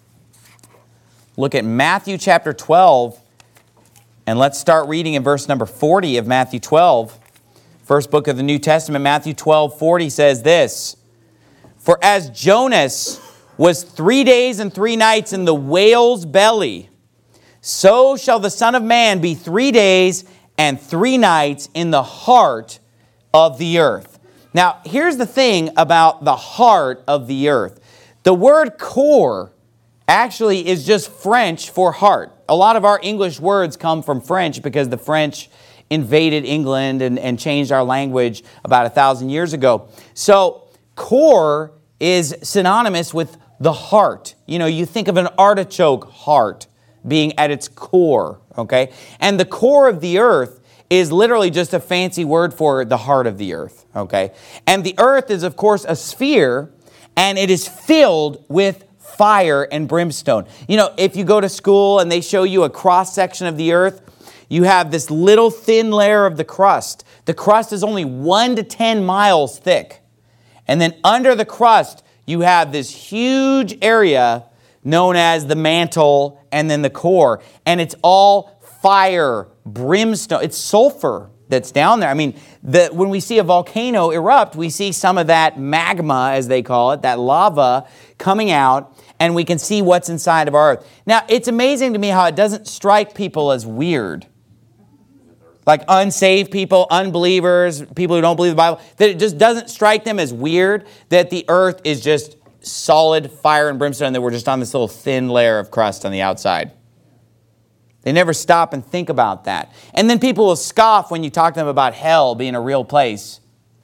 Speaker 1: Look at Matthew chapter twelve, and let's start reading in verse number forty of Matthew twelve. First book of the New Testament, Matthew twelve forty says this, "For as Jonas was three days and three nights in the whale's belly, so shall the Son of Man be three days and three nights in the heart of the earth." Now, here's the thing about the heart of the earth. The word core actually is just French for heart. A lot of our English words come from French because the French invaded England and, and changed our language about a thousand years ago. So core is synonymous with the heart. You know, you think of an artichoke heart being at its core, okay? And the core of the earth is literally just a fancy word for the heart of the earth, okay? And the earth is, of course, a sphere, and it is filled with fire and brimstone. You know, if you go to school and they show you a cross-section of the earth, you have this little thin layer of the crust. The crust is only one to ten miles thick. And then under the crust, you have this huge area known as the mantle and then the core. And it's all fire, brimstone. It's sulfur that's down there. I mean, the, when we see a volcano erupt, we see some of that magma, as they call it, that lava coming out, and we can see what's inside of our earth. Now, it's amazing to me how it doesn't strike people as weird. Like unsaved people, unbelievers, people who don't believe the Bible, that it just doesn't strike them as weird that the earth is just solid fire and brimstone, that we're just on this little thin layer of crust on the outside. They never stop and think about that. And then people will scoff when you talk to them about hell being a real place.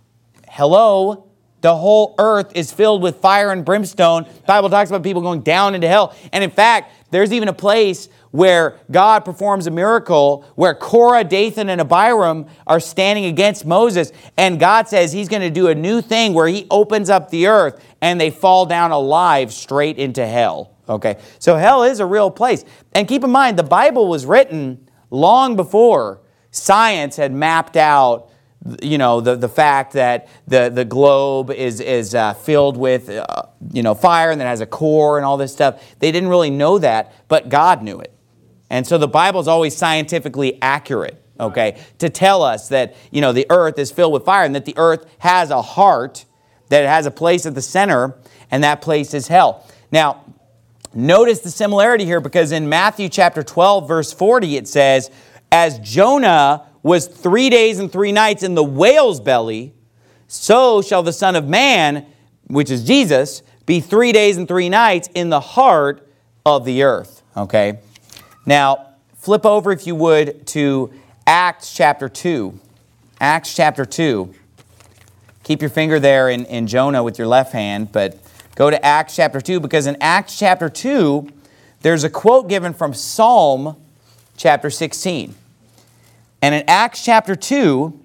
Speaker 1: Hello? The whole earth is filled with fire and brimstone. The Bible talks about people going down into hell. And in fact, there's even a place where God performs a miracle where Korah, Dathan, and Abiram are standing against Moses. And God says he's going to do a new thing where he opens up the earth and they fall down alive straight into hell. Okay, so hell is a real place. And keep in mind, the Bible was written long before science had mapped out, you know, the, the fact that the, the globe is, is uh, filled with, uh, you know, fire and that has a core and all this stuff. They didn't really know that, but God knew it. And so the Bible is always scientifically accurate, okay, to tell us that, you know, the earth is filled with fire and that the earth has a heart, that it has a place at the center, and that place is hell. Now, notice the similarity here, because in Matthew chapter twelve, verse forty, it says, as Jonah was three days and three nights in the whale's belly, so shall the Son of Man, which is Jesus, be three days and three nights in the heart of the earth. Okay? Now, flip over, if you would, to Acts chapter two. Acts chapter two. Keep your finger there in, in Jonah with your left hand, but go to Acts chapter two, because in Acts chapter two, there's a quote given from Psalm chapter sixteen. And in Acts chapter two,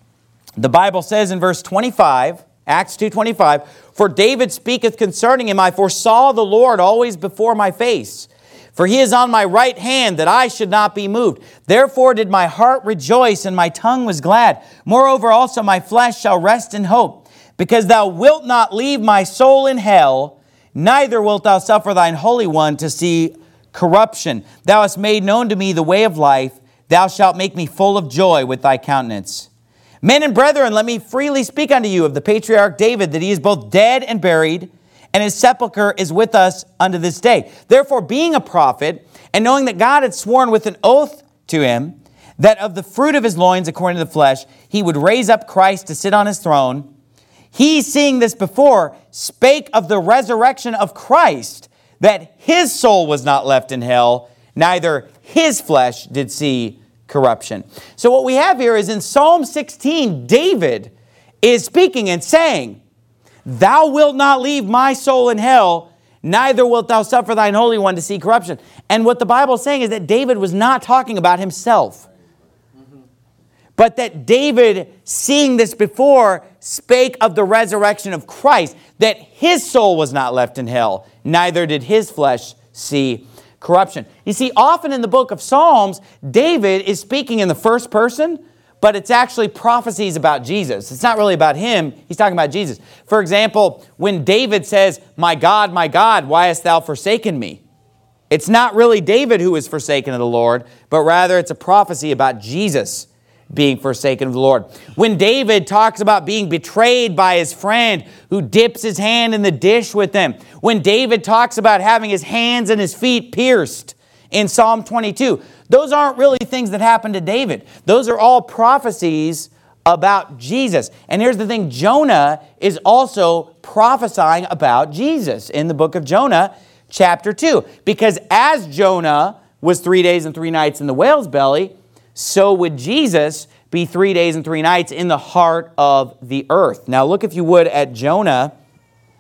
Speaker 1: the Bible says in verse twenty-five, Acts two twenty-five, for David speaketh concerning him, I foresaw the Lord always before my face. For he is on my right hand, that I should not be moved. Therefore did my heart rejoice, and my tongue was glad. Moreover also my flesh shall rest in hope. Because thou wilt not leave my soul in hell, neither wilt thou suffer thine Holy One to see corruption. Thou hast made known to me the way of life. Thou shalt make me full of joy with thy countenance. Men and brethren, let me freely speak unto you of the patriarch David, that he is both dead and buried, and his sepulchre is with us unto this day. Therefore, being a prophet, and knowing that God had sworn with an oath to him, that of the fruit of his loins, according to the flesh, he would raise up Christ to sit on his throne, he, seeing this before, spake of the resurrection of Christ, that his soul was not left in hell, neither his flesh did see corruption. So what we have here is in Psalm sixteen, David is speaking and saying, thou wilt not leave my soul in hell, neither wilt thou suffer thine Holy One to see corruption. And what the Bible is saying is that David was not talking about himself, but that David, seeing this before, spake of the resurrection of Christ, that his soul was not left in hell, neither did his flesh see corruption. You see, often in the book of Psalms, David is speaking in the first person, but it's actually prophecies about Jesus. It's not really about him. He's talking about Jesus. For example, when David says, my God, my God, why hast thou forsaken me? It's not really David who is forsaken of the Lord, but rather it's a prophecy about Jesus being forsaken of the Lord. When David talks about being betrayed by his friend who dips his hand in the dish with him. When David talks about having his hands and his feet pierced in Psalm twenty-two. Those aren't really things that happened to David. Those are all prophecies about Jesus. And here's the thing, Jonah is also prophesying about Jesus in the book of Jonah, chapter two. Because as Jonah was three days and three nights in the whale's belly, so would Jesus be three days and three nights in the heart of the earth. Now look, if you would, at Jonah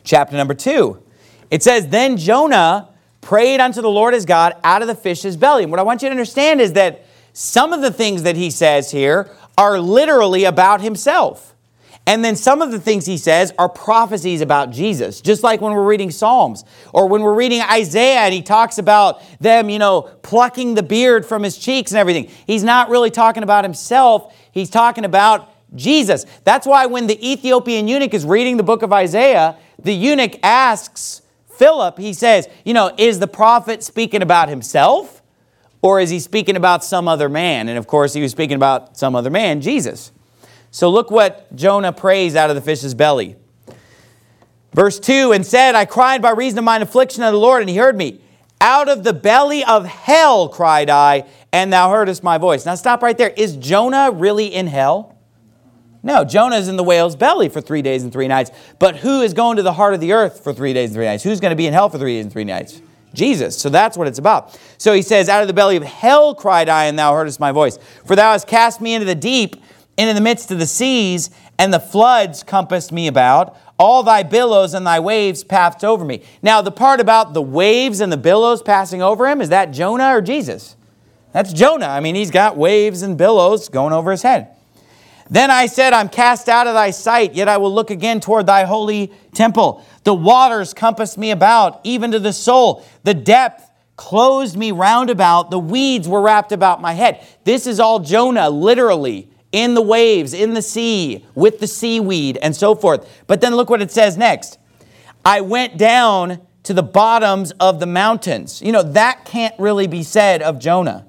Speaker 1: chapter number two. It says, then Jonah prayed unto the Lord his God out of the fish's belly. And what I want you to understand is that some of the things that he says here are literally about himself. And then some of the things he says are prophecies about Jesus. Just like when we're reading Psalms or when we're reading Isaiah and he talks about them, you know, plucking the beard from his cheeks and everything. He's not really talking about himself. He's talking about Jesus. That's why when the Ethiopian eunuch is reading the book of Isaiah, the eunuch asks Philip, he says, you know, is the prophet speaking about himself or is he speaking about some other man? And of course, he was speaking about some other man, Jesus. So look what Jonah prays out of the fish's belly. Verse two, and said, I cried by reason of mine affliction unto the Lord, and he heard me. Out of the belly of hell cried I, and thou heardest my voice. Now stop right there. Is Jonah really in hell? No, Jonah is in the whale's belly for three days and three nights. But who is going to the heart of the earth for three days and three nights? Who's going to be in hell for three days and three nights? Jesus. So that's what it's about. So he says, out of the belly of hell cried I, and thou heardest my voice. For thou hast cast me into the deep, into the midst of the seas, and the floods compassed me about. All thy billows and thy waves passed over me. Now, the part about the waves and the billows passing over him, is that Jonah or Jesus? That's Jonah. I mean, he's got waves and billows going over his head. Then I said, I'm cast out of thy sight, yet I will look again toward thy holy temple. The waters compassed me about, even to the soul. The depth closed me round about. The weeds were wrapped about my head. This is all Jonah, literally, in the waves, in the sea, with the seaweed, and so forth. But then look what it says next. I went down to the bottoms of the mountains. You know, that can't really be said of Jonah.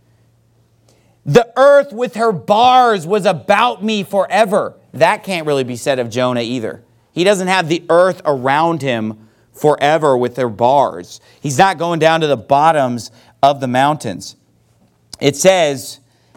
Speaker 1: The earth with her bars was about me forever. That can't really be said of Jonah either. He doesn't have the earth around him forever with their bars. He's not going down to the bottoms of the mountains. It says,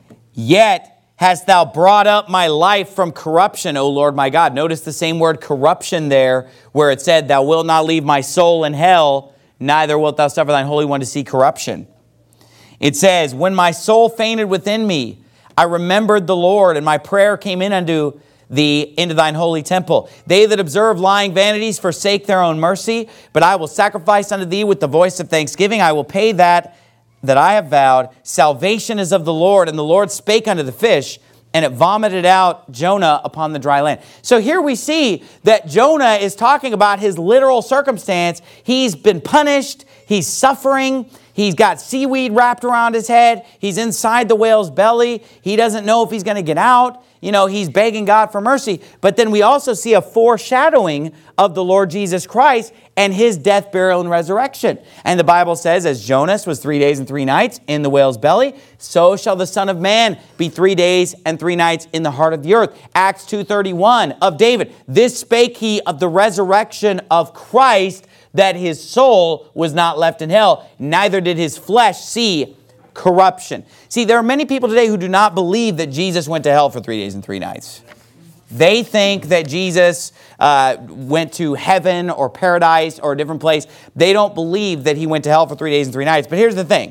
Speaker 1: yet hast thou brought up my life from corruption, O Lord my God. Notice the same word corruption there, where it said, thou wilt not leave my soul in hell, neither wilt thou suffer thine Holy One to see corruption. It says, when my soul fainted within me, I remembered the Lord, and my prayer came in unto thee into thine holy temple. They that observe lying vanities forsake their own mercy, but I will sacrifice unto thee with the voice of thanksgiving. I will pay that that I have vowed. Salvation is of the Lord. And the Lord spake unto the fish, and it vomited out Jonah upon the dry land. So here we see that Jonah is talking about his literal circumstance. He's been punished. He's suffering. He's got seaweed wrapped around his head. He's inside the whale's belly. He doesn't know if he's going to get out. You know, he's begging God for mercy. But then we also see a foreshadowing of the Lord Jesus Christ and his death, burial, and resurrection. And the Bible says, as Jonas was three days and three nights in the whale's belly, so shall the Son of Man be three days and three nights in the heart of the earth. Acts two thirty-one of David. This spake he of the resurrection of Christ, that his soul was not left in hell, neither did his flesh see corruption. See, there are many people today who do not believe that Jesus went to hell for three days and three nights. They think that Jesus uh, went to heaven or paradise or a different place. They don't believe that he went to hell for three days and three nights. But here's the thing.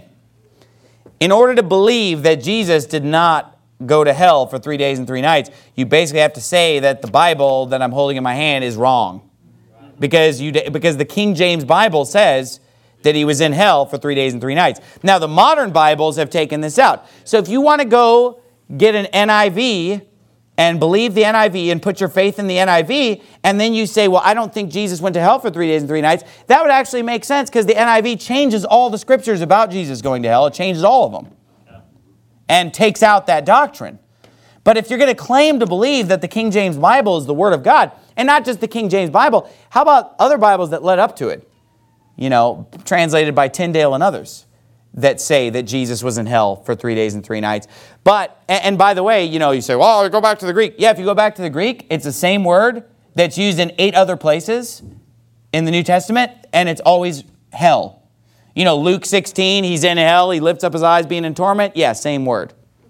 Speaker 1: In order to believe that Jesus did not go to hell for three days and three nights, you basically have to say that the Bible that I'm holding in my hand is wrong. Because you because the King James Bible says that he was in hell for three days and three nights. Now, the modern Bibles have taken this out. So if you want to go get an N I V and believe the N I V and put your faith in the N I V, and then you say, well, I don't think Jesus went to hell for three days and three nights, that would actually make sense because the N I V changes all the scriptures about Jesus going to hell. It changes all of them and takes out that doctrine. But if you're going to claim to believe that the King James Bible is the Word of God, and not just the King James Bible, how about other Bibles that led up to it? You know, translated by Tyndale and others that say that Jesus was in hell for three days and three nights. But, and, and by the way, you know, you say, well, go back to the Greek. Yeah, if you go back to the Greek, it's the same word that's used in eight other places in the New Testament, and it's always hell. You know, Luke sixteen, he's in hell, he lifts up his eyes being in torment. Yeah, same word.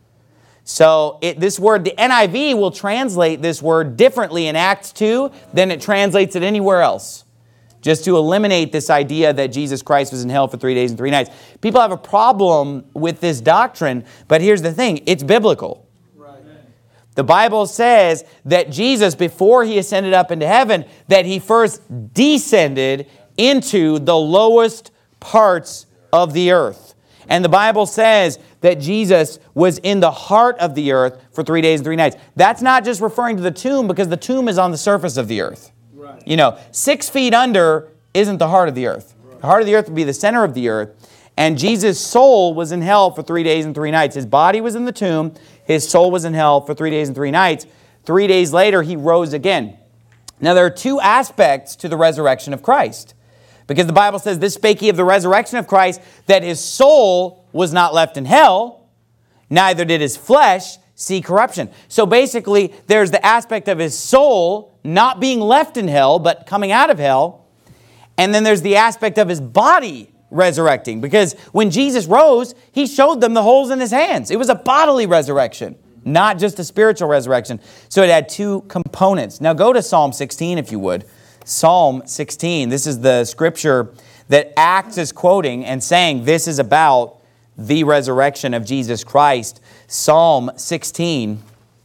Speaker 1: So it, this word, the N I V will translate this word differently in Acts two than it translates it anywhere else. Just to eliminate this idea that Jesus Christ was in hell for three days and three nights. People have a problem with this doctrine, but here's the thing, it's biblical. Right. The Bible says that Jesus, before he ascended up into heaven, that he first descended into the lowest parts of the earth. And the Bible says that Jesus was in the heart of the earth for three days and three nights. That's not just referring to the tomb, because the tomb is on the surface of the earth. Right. You know, six feet under isn't the heart of the earth. Right. The heart of the earth would be the center of the earth. And Jesus' soul was in hell for three days and three nights. His body was in the tomb. His soul was in hell for three days and three nights. Three days later, he rose again. Now, there are two aspects to the resurrection of Christ. Because the Bible says, this spake he of the resurrection of Christ, that his soul was not left in hell, neither did his flesh see corruption. So basically, there's the aspect of his soul not being left in hell, but coming out of hell. And then there's the aspect of his body resurrecting. Because when Jesus rose, he showed them the holes in his hands. It was a bodily resurrection, not just a spiritual resurrection. So it had two components. Now go to Psalm sixteen, if you would. Psalm sixteen. This is the scripture that Acts is quoting and saying this is about the resurrection of Jesus Christ. Psalm sixteen.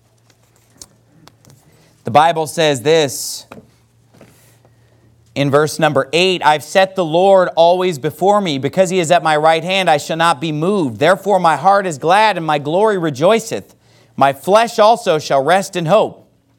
Speaker 1: The Bible says this in verse number eight, I've set the Lord always before me. Because he is at my right hand, I shall not be moved. Therefore my heart is glad and my glory rejoiceth. My flesh also shall rest in hope.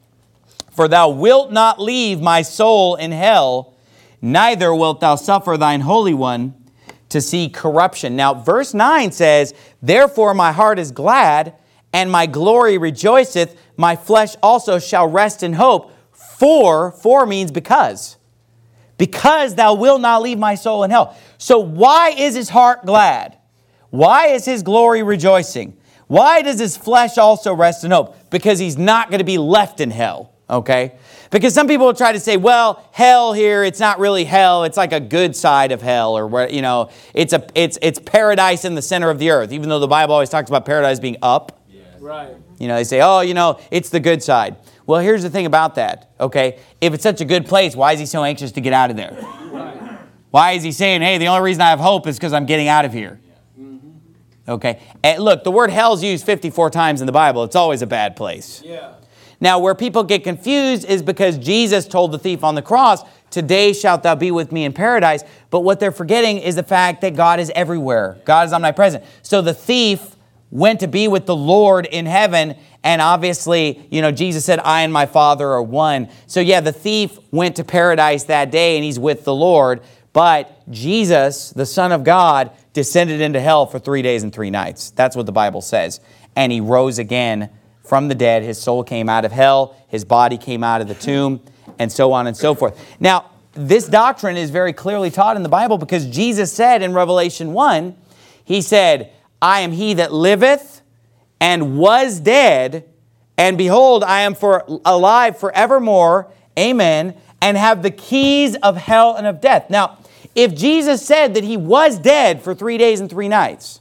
Speaker 1: For thou wilt not leave my soul in hell, neither wilt thou suffer thine Holy One to see corruption. Now, verse nine says, therefore my heart is glad, and my glory rejoiceth. My flesh also shall rest in hope. For, for means because. Because thou wilt not leave my soul in hell. So why is his heart glad? Why is his glory rejoicing? Why does his flesh also rest in hope? Because he's not going to be left in hell. Okay? Because some people will try to say, well, hell here, it's not really hell. It's like a good side of hell, or where, you know, it's a it's it's paradise in the center of the earth, even though the Bible always talks about paradise being up. Yeah. Right. You know, they say, oh, you know, it's the good side. Well, here's the thing about that, okay? If it's such a good place, why is he so anxious to get out of there? Right. Why is he saying, hey, the only reason I have hope is because I'm getting out of here? Yeah. Mm-hmm. Okay? And look, the word hell is used fifty-four times in the Bible. It's always a bad place. Yeah. Now, where people get confused is because Jesus told the thief on the cross, today shalt thou be with me in paradise. But what they're forgetting is the fact that God is everywhere. God is omnipresent. So the thief went to be with the Lord in heaven. And obviously, you know, Jesus said, I and my Father are one. So yeah, the thief went to paradise that day and he's with the Lord. But Jesus, the Son of God, descended into hell for three days and three nights. That's what the Bible says. And he rose again from the dead. His soul came out of hell. His body came out of the tomb, and so on and so forth. Now, this doctrine is very clearly taught in the Bible because Jesus said in Revelation one, he said, I am he that liveth and was dead, and behold, I am for alive forevermore, amen, and have the keys of hell and of death. Now, if Jesus said that he was dead for three days and three nights,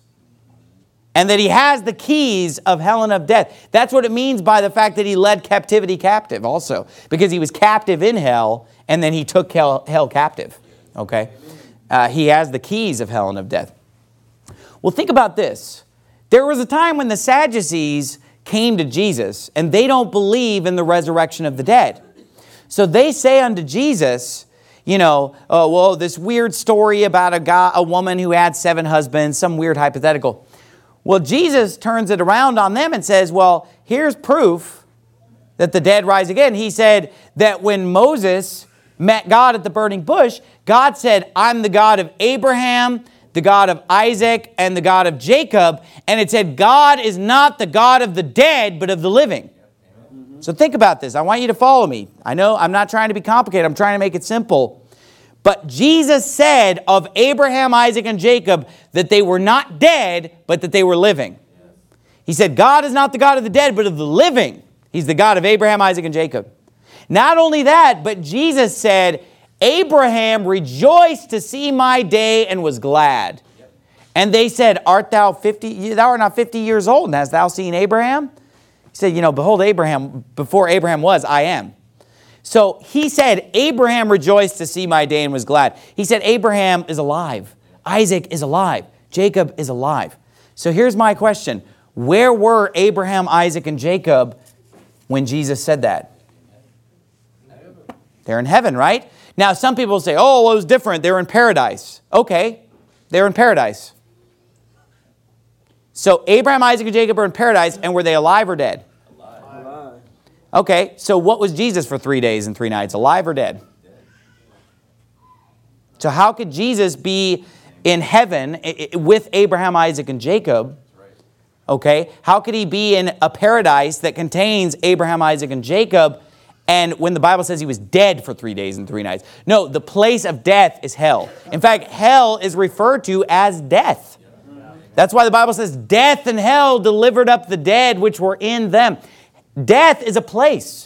Speaker 1: and that he has the keys of hell and of death. That's what it means by the fact that he led captivity captive also. Because he was captive in hell, and then he took hell, hell captive. Okay? Uh, he has the keys of hell and of death. Well, think about this. There was a time when the Sadducees came to Jesus, and they don't believe in the resurrection of the dead. So they say unto Jesus, you know, oh, well, this weird story about a guy, a woman who had seven husbands, some weird hypothetical. Well, Jesus turns it around on them and says, well, here's proof that the dead rise again. He said that when Moses met God at the burning bush, God said, I'm the God of Abraham, the God of Isaac, and the God of Jacob. And it said, God is not the God of the dead, but of the living. Mm-hmm. So think about this. I want you to follow me. I know I'm not trying to be complicated. I'm trying to make it simple. But Jesus said of Abraham, Isaac, and Jacob that they were not dead, but that they were living. He said, God is not the God of the dead, but of the living. He's the God of Abraham, Isaac, and Jacob. Not only that, but Jesus said, Abraham rejoiced to see my day and was glad. And they said, art thou fifty? Thou art not fifty years old, and hast thou seen Abraham? He said, you know, behold, Abraham, before Abraham was, I am. So he said, Abraham rejoiced to see my day and was glad. He said, Abraham is alive. Isaac is alive. Jacob is alive. So here's my question. Where were Abraham, Isaac, and Jacob when Jesus said that? They're in heaven, right? Now, some people say, oh, well, it was different. They were in paradise. Okay, they're in paradise. So Abraham, Isaac, and Jacob are in paradise, and were they alive or dead?
Speaker 2: Alive.
Speaker 1: Okay, so what was Jesus for three days and three nights? Alive or dead? So how could Jesus be in heaven with Abraham, Isaac, and Jacob? Okay, how could he be in a paradise that contains Abraham, Isaac, and Jacob, and when the Bible says he was dead for three days and three nights? No, the place of death is hell. In fact, hell is referred to as death. That's why the Bible says, death and hell delivered up the dead which were in them. Death is a place.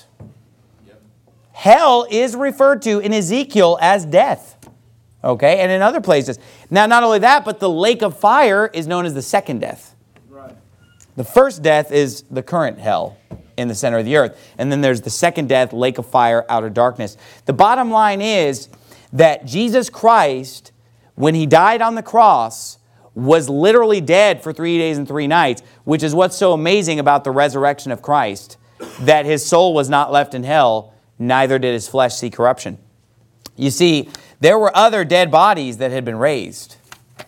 Speaker 1: Hell is referred to in Ezekiel as death. Okay, and in other places. Now, not only that, but the lake of fire is known as the second death.
Speaker 2: Right.
Speaker 1: The first death is the current hell in the center of the earth. And then there's the second death, lake of fire, outer darkness. The bottom line is that Jesus Christ, when he died on the cross, was literally dead for three days and three nights, which is what's so amazing about the resurrection of Christ, that his soul was not left in hell, neither did his flesh see corruption. You see, there were other dead bodies that had been raised,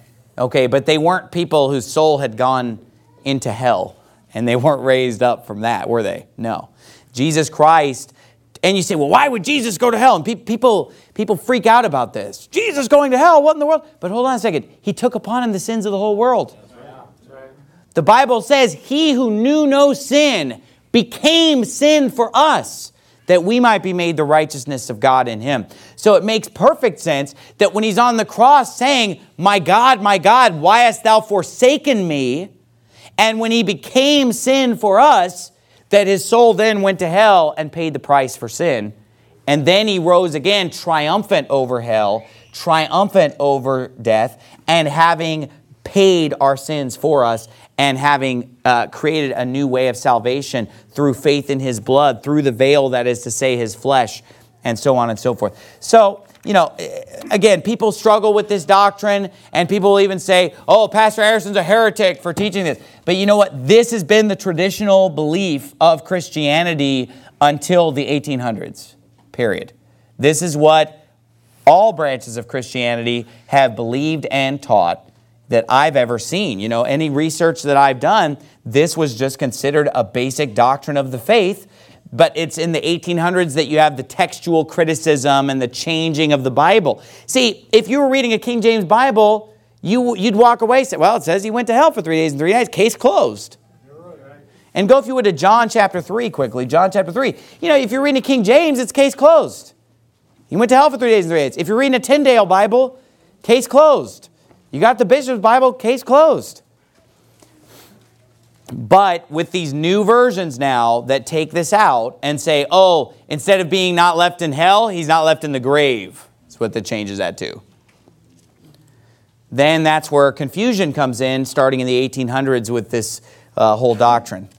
Speaker 1: okay, but they weren't people whose soul had gone into hell, and they weren't raised up from that, were they? No. Jesus Christ, and you say, well, why would Jesus go to hell? And pe- people, people freak out about this. Jesus going to hell, what in the world? But hold on a second. He took upon him the sins of the whole world.
Speaker 2: That's right.
Speaker 1: The Bible says, he who knew no sin became sin for us, that we might be made the righteousness of God in him. So it makes perfect sense that when he's on the cross saying, my God, my God, why hast thou forsaken me? And when he became sin for us, that his soul then went to hell and paid the price for sin. And then he rose again, triumphant over hell, triumphant over death, and having paid our sins for us, and having uh, created a new way of salvation through faith in his blood, through the veil, that is to say his flesh, and so on and so forth. So, you know, again, people struggle with this doctrine, and people will even say, oh, Pastor Harrison's a heretic for teaching this. But you know what? This has been the traditional belief of Christianity until the eighteen hundreds, period. This is what all branches of Christianity have believed and taught that I've ever seen. You know, any research that I've done, this was just considered a basic doctrine of the faith. But it's in the eighteen hundreds that you have the textual criticism and the changing of the Bible. See, if you were reading a King James Bible, you, you'd walk away and say, well, it says he went to hell for three days and three nights. Case closed. And go, if you would, to John chapter three quickly. John chapter three. You know, if you're reading a King James, it's case closed. He went to hell for three days and three nights. If you're reading a Tyndale Bible, case closed. You got the Bishop's Bible, case closed. But with these new versions now that take this out and say, oh, instead of being not left in hell, he's not left in the grave. That's what that changes that to. Then that's where confusion comes in, starting in the eighteen hundreds with this uh, whole doctrine.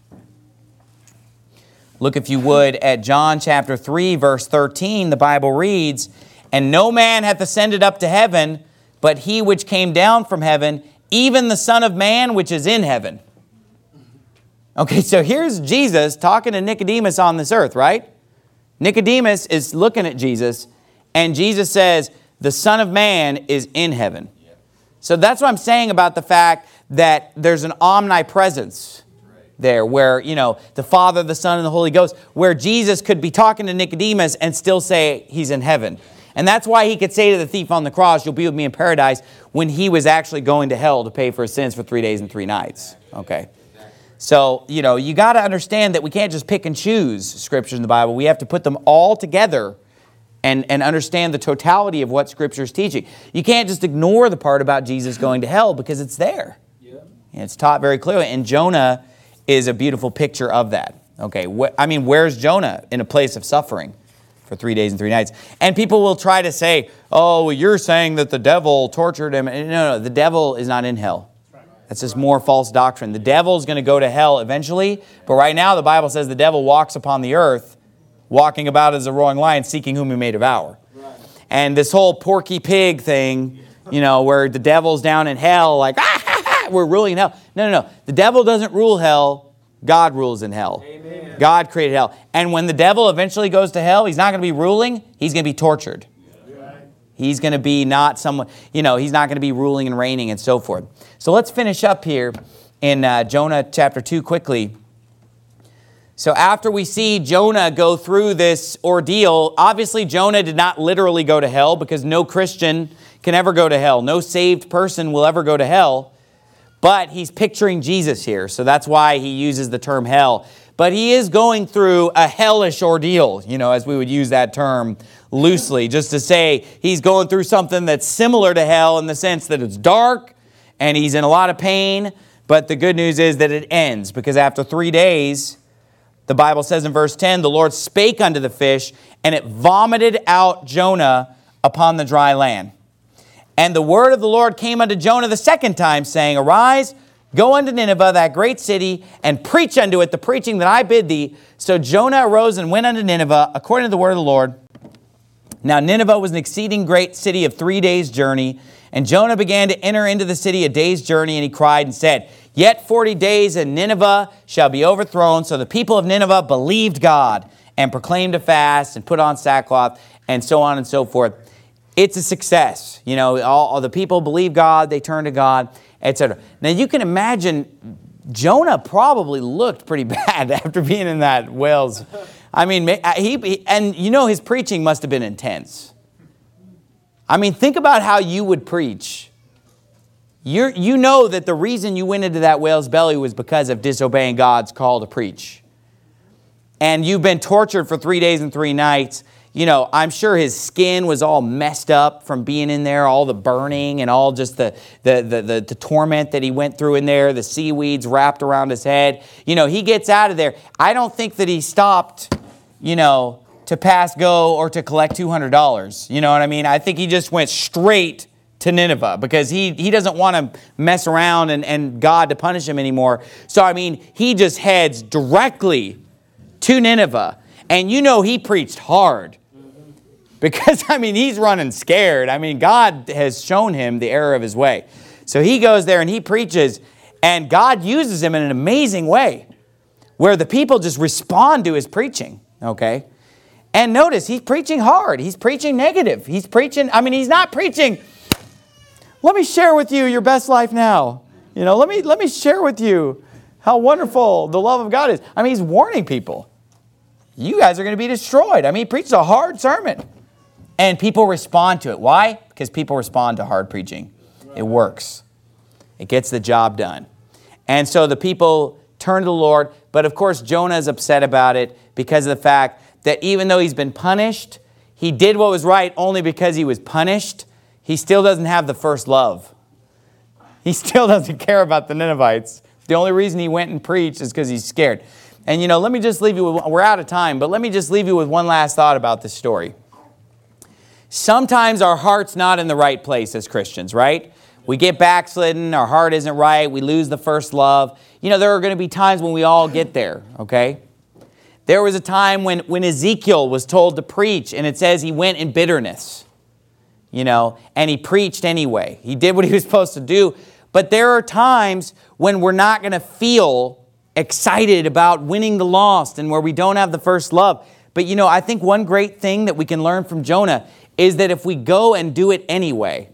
Speaker 1: Look, if you would, at John chapter three, verse thirteen. The Bible reads, and no man hath ascended up to heaven, but he which came down from heaven, even the Son of Man which is in heaven. Okay, so here's Jesus talking to Nicodemus on this earth, right? Nicodemus is looking at Jesus, and Jesus says, the Son of Man is in heaven. So that's what I'm saying about the fact that there's an omnipresence there where, you know, the Father, the Son, and the Holy Ghost, where Jesus could be talking to Nicodemus and still say he's in heaven. And that's why he could say to the thief on the cross, you'll be with me in paradise, when he was actually going to hell to pay for his sins for three days and three nights. Okay. So, you know, you got to understand that we can't just pick and choose scriptures in the Bible. We have to put them all together and, and understand the totality of what Scripture is teaching. You can't just ignore the part about Jesus going to hell because it's there. Yeah. And it's taught very clearly. And Jonah is a beautiful picture of that. Okay, wh- I mean, where's Jonah? In a place of suffering for three days and three nights. And people will try to say, oh, well, you're saying that the devil tortured him. No, no, the devil is not in hell. That's just more false doctrine. The devil is going to go to hell eventually, but right now the Bible says the devil walks upon the earth, walking about as a roaring lion, seeking whom he may devour. Right. And this whole Porky Pig thing, you know, where the devil's down in hell, like, ah, ha, ha, we're ruling hell. No, no, no. The devil doesn't rule hell. God rules in hell.
Speaker 2: Amen.
Speaker 1: God created hell. And when the devil eventually goes to hell, he's not going to be ruling. He's going to be tortured. He's going to be not someone, you know, he's not going to be ruling and reigning and so forth. So let's finish up here in uh, Jonah chapter two quickly. So after we see Jonah go through this ordeal, obviously Jonah did not literally go to hell, because no Christian can ever go to hell. No saved person will ever go to hell. But he's picturing Jesus here, so that's why he uses the term hell. But he is going through a hellish ordeal, you know, as we would use that term loosely, just to say he's going through something that's similar to hell in the sense that it's dark and he's in a lot of pain. But the good news is that it ends, because after three days, the Bible says in verse ten, the Lord spake unto the fish, and it vomited out Jonah upon the dry land. And the word of the Lord came unto Jonah the second time, saying, Arise, go unto Nineveh, that great city, and preach unto it the preaching that I bid thee. So Jonah arose and went unto Nineveh, according to the word of the Lord. Now Nineveh was an exceeding great city of three days' journey. And Jonah began to enter into the city a day's journey, and he cried and said, Yet forty days, and Nineveh shall be overthrown. So the people of Nineveh believed God, and proclaimed a fast, and put on sackcloth, and so on and so forth. It's a success. You know, all, all the people believe God, they turn to God, et cetera. Now you can imagine Jonah probably looked pretty bad after being in that whale's. I mean, he, he and you know his preaching must have been intense. I mean, think about how you would preach. You're, you know that the reason you went into that whale's belly was because of disobeying God's call to preach. And you've been tortured for three days and three nights. You know, I'm sure his skin was all messed up from being in there, all the burning and all just the, the, the, the, the torment that he went through in there, the seaweeds wrapped around his head. You know, he gets out of there. I don't think that he stopped, you know, to pass go or to collect two hundred dollars. You know what I mean? I think he just went straight to Nineveh, because he, he doesn't want to mess around and, and God to punish him anymore. So, I mean, he just heads directly to Nineveh. And you know he preached hard. Because, I mean, he's running scared. I mean, God has shown him the error of his way. So he goes there and he preaches, and God uses him in an amazing way, where the people just respond to his preaching, okay? And notice, he's preaching hard. He's preaching negative. He's preaching, I mean, he's not preaching, let me share with you your best life now. You know, let me, let me share with you how wonderful the love of God is. I mean, he's warning people. You guys are going to be destroyed. I mean, he preaches a hard sermon. And people respond to it. Why? Because people respond to hard preaching. It works. It gets the job done. And so the people turn to the Lord. But of course, Jonah is upset about it because of the fact that even though he's been punished, he did what was right only because he was punished. He still doesn't have the first love. He still doesn't care about the Ninevites. The only reason he went and preached is because he's scared. And you know, let me just leave you with, we're out of time, but let me just leave you with one last thought about this story. Sometimes our heart's not in the right place as Christians, right? We get backslidden, our heart isn't right, we lose the first love. You know, there are going to be times when we all get there, okay? There was a time when, when Ezekiel was told to preach, and it says he went in bitterness, you know, and he preached anyway. He did what he was supposed to do. But there are times when we're not going to feel excited about winning the lost and where we don't have the first love. But, you know, I think one great thing that we can learn from Jonah is that if we go and do it anyway,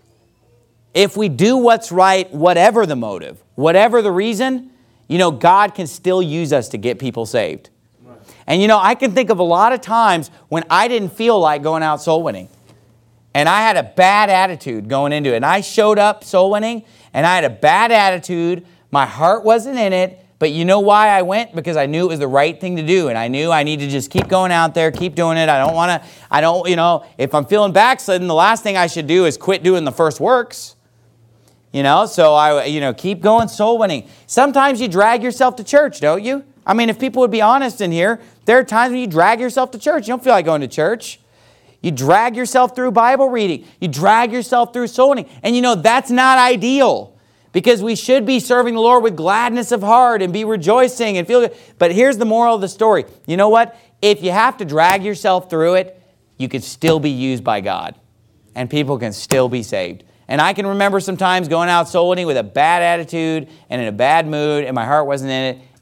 Speaker 1: if we do what's right, whatever the motive, whatever the reason, you know, God can still use us to get people saved. Right. And, you know, I can think of a lot of times when I didn't feel like going out soul winning. And I had a bad attitude going into it. And I showed up soul winning, and I had a bad attitude. My heart wasn't in it. But you know why I went? Because I knew it was the right thing to do. And I knew I need to just keep going out there, keep doing it. I don't want to, I don't, you know, if I'm feeling backslidden, the last thing I should do is quit doing the first works. You know, so I, you know, keep going soul winning. Sometimes you drag yourself to church, don't you? I mean, if people would be honest in here, there are times when you drag yourself to church. You don't feel like going to church. You drag yourself through Bible reading. You drag yourself through soul winning. And you know, that's not ideal. Because we should be serving the Lord with gladness of heart and be rejoicing and feel good. But here's the moral of the story. You know what? If you have to drag yourself through it, you can still be used by God. And people can still be saved. And I can remember sometimes going out soul winning with a bad attitude and in a bad mood, and my heart wasn't in it.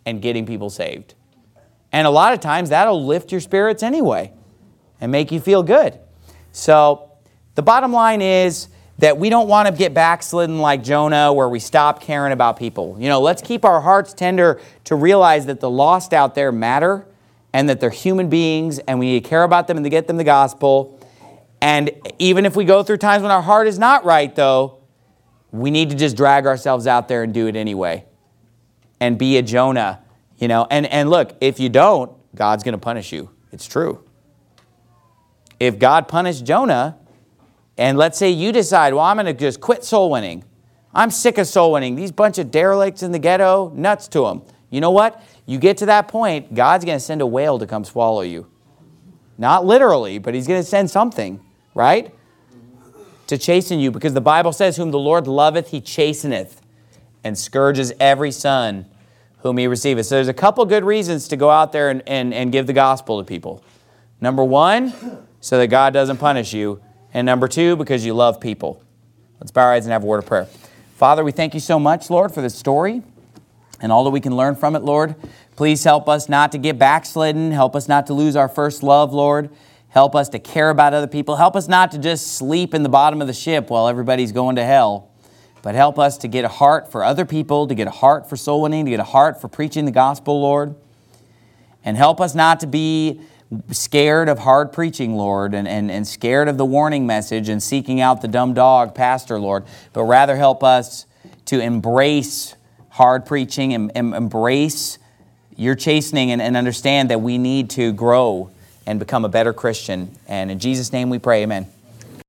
Speaker 1: and getting people saved. And a lot of times that'll lift your spirits anyway and make you feel good. So the bottom line is that we don't want to get backslidden like Jonah where we stop caring about people. You know, let's keep our hearts tender to realize that the lost out there matter and that they're human beings and we need to care about them and to get them the gospel. And even if we go through times when our heart is not right, though, we need to just drag ourselves out there and do it anyway and be a Jonah. You know, and, and look, if you don't, God's going to punish you. It's true. If God punished Jonah, and let's say you decide, well, I'm going to just quit soul winning. I'm sick of soul winning. These bunch of derelicts in the ghetto, nuts to them. You know what? You get to that point, God's going to send a whale to come swallow you. Not literally, but he's going to send something, right? To chasten you, because the Bible says, whom the Lord loveth, he chasteneth, and scourges every son whom he receiveth. So there's a couple good reasons to go out there and, and, and give the gospel to people. Number one, so that God doesn't punish you. And number two, because you love people. Let's bow our heads and have a word of prayer. Father, we thank you so much, Lord, for this story and all that we can learn from it, Lord. Please help us not to get backslidden. Help us not to lose our first love, Lord. Help us to care about other people. Help us not to just sleep in the bottom of the ship while everybody's going to hell. But help us to get a heart for other people, to get a heart for soul winning, to get a heart for preaching the gospel, Lord. And help us not to be scared of hard preaching, Lord, and, and, and scared of the warning message and seeking out the dumb dog pastor, Lord. But rather help us to embrace hard preaching and, and embrace your chastening and, and understand that we need to grow and become a better Christian. And in Jesus' name we pray, amen.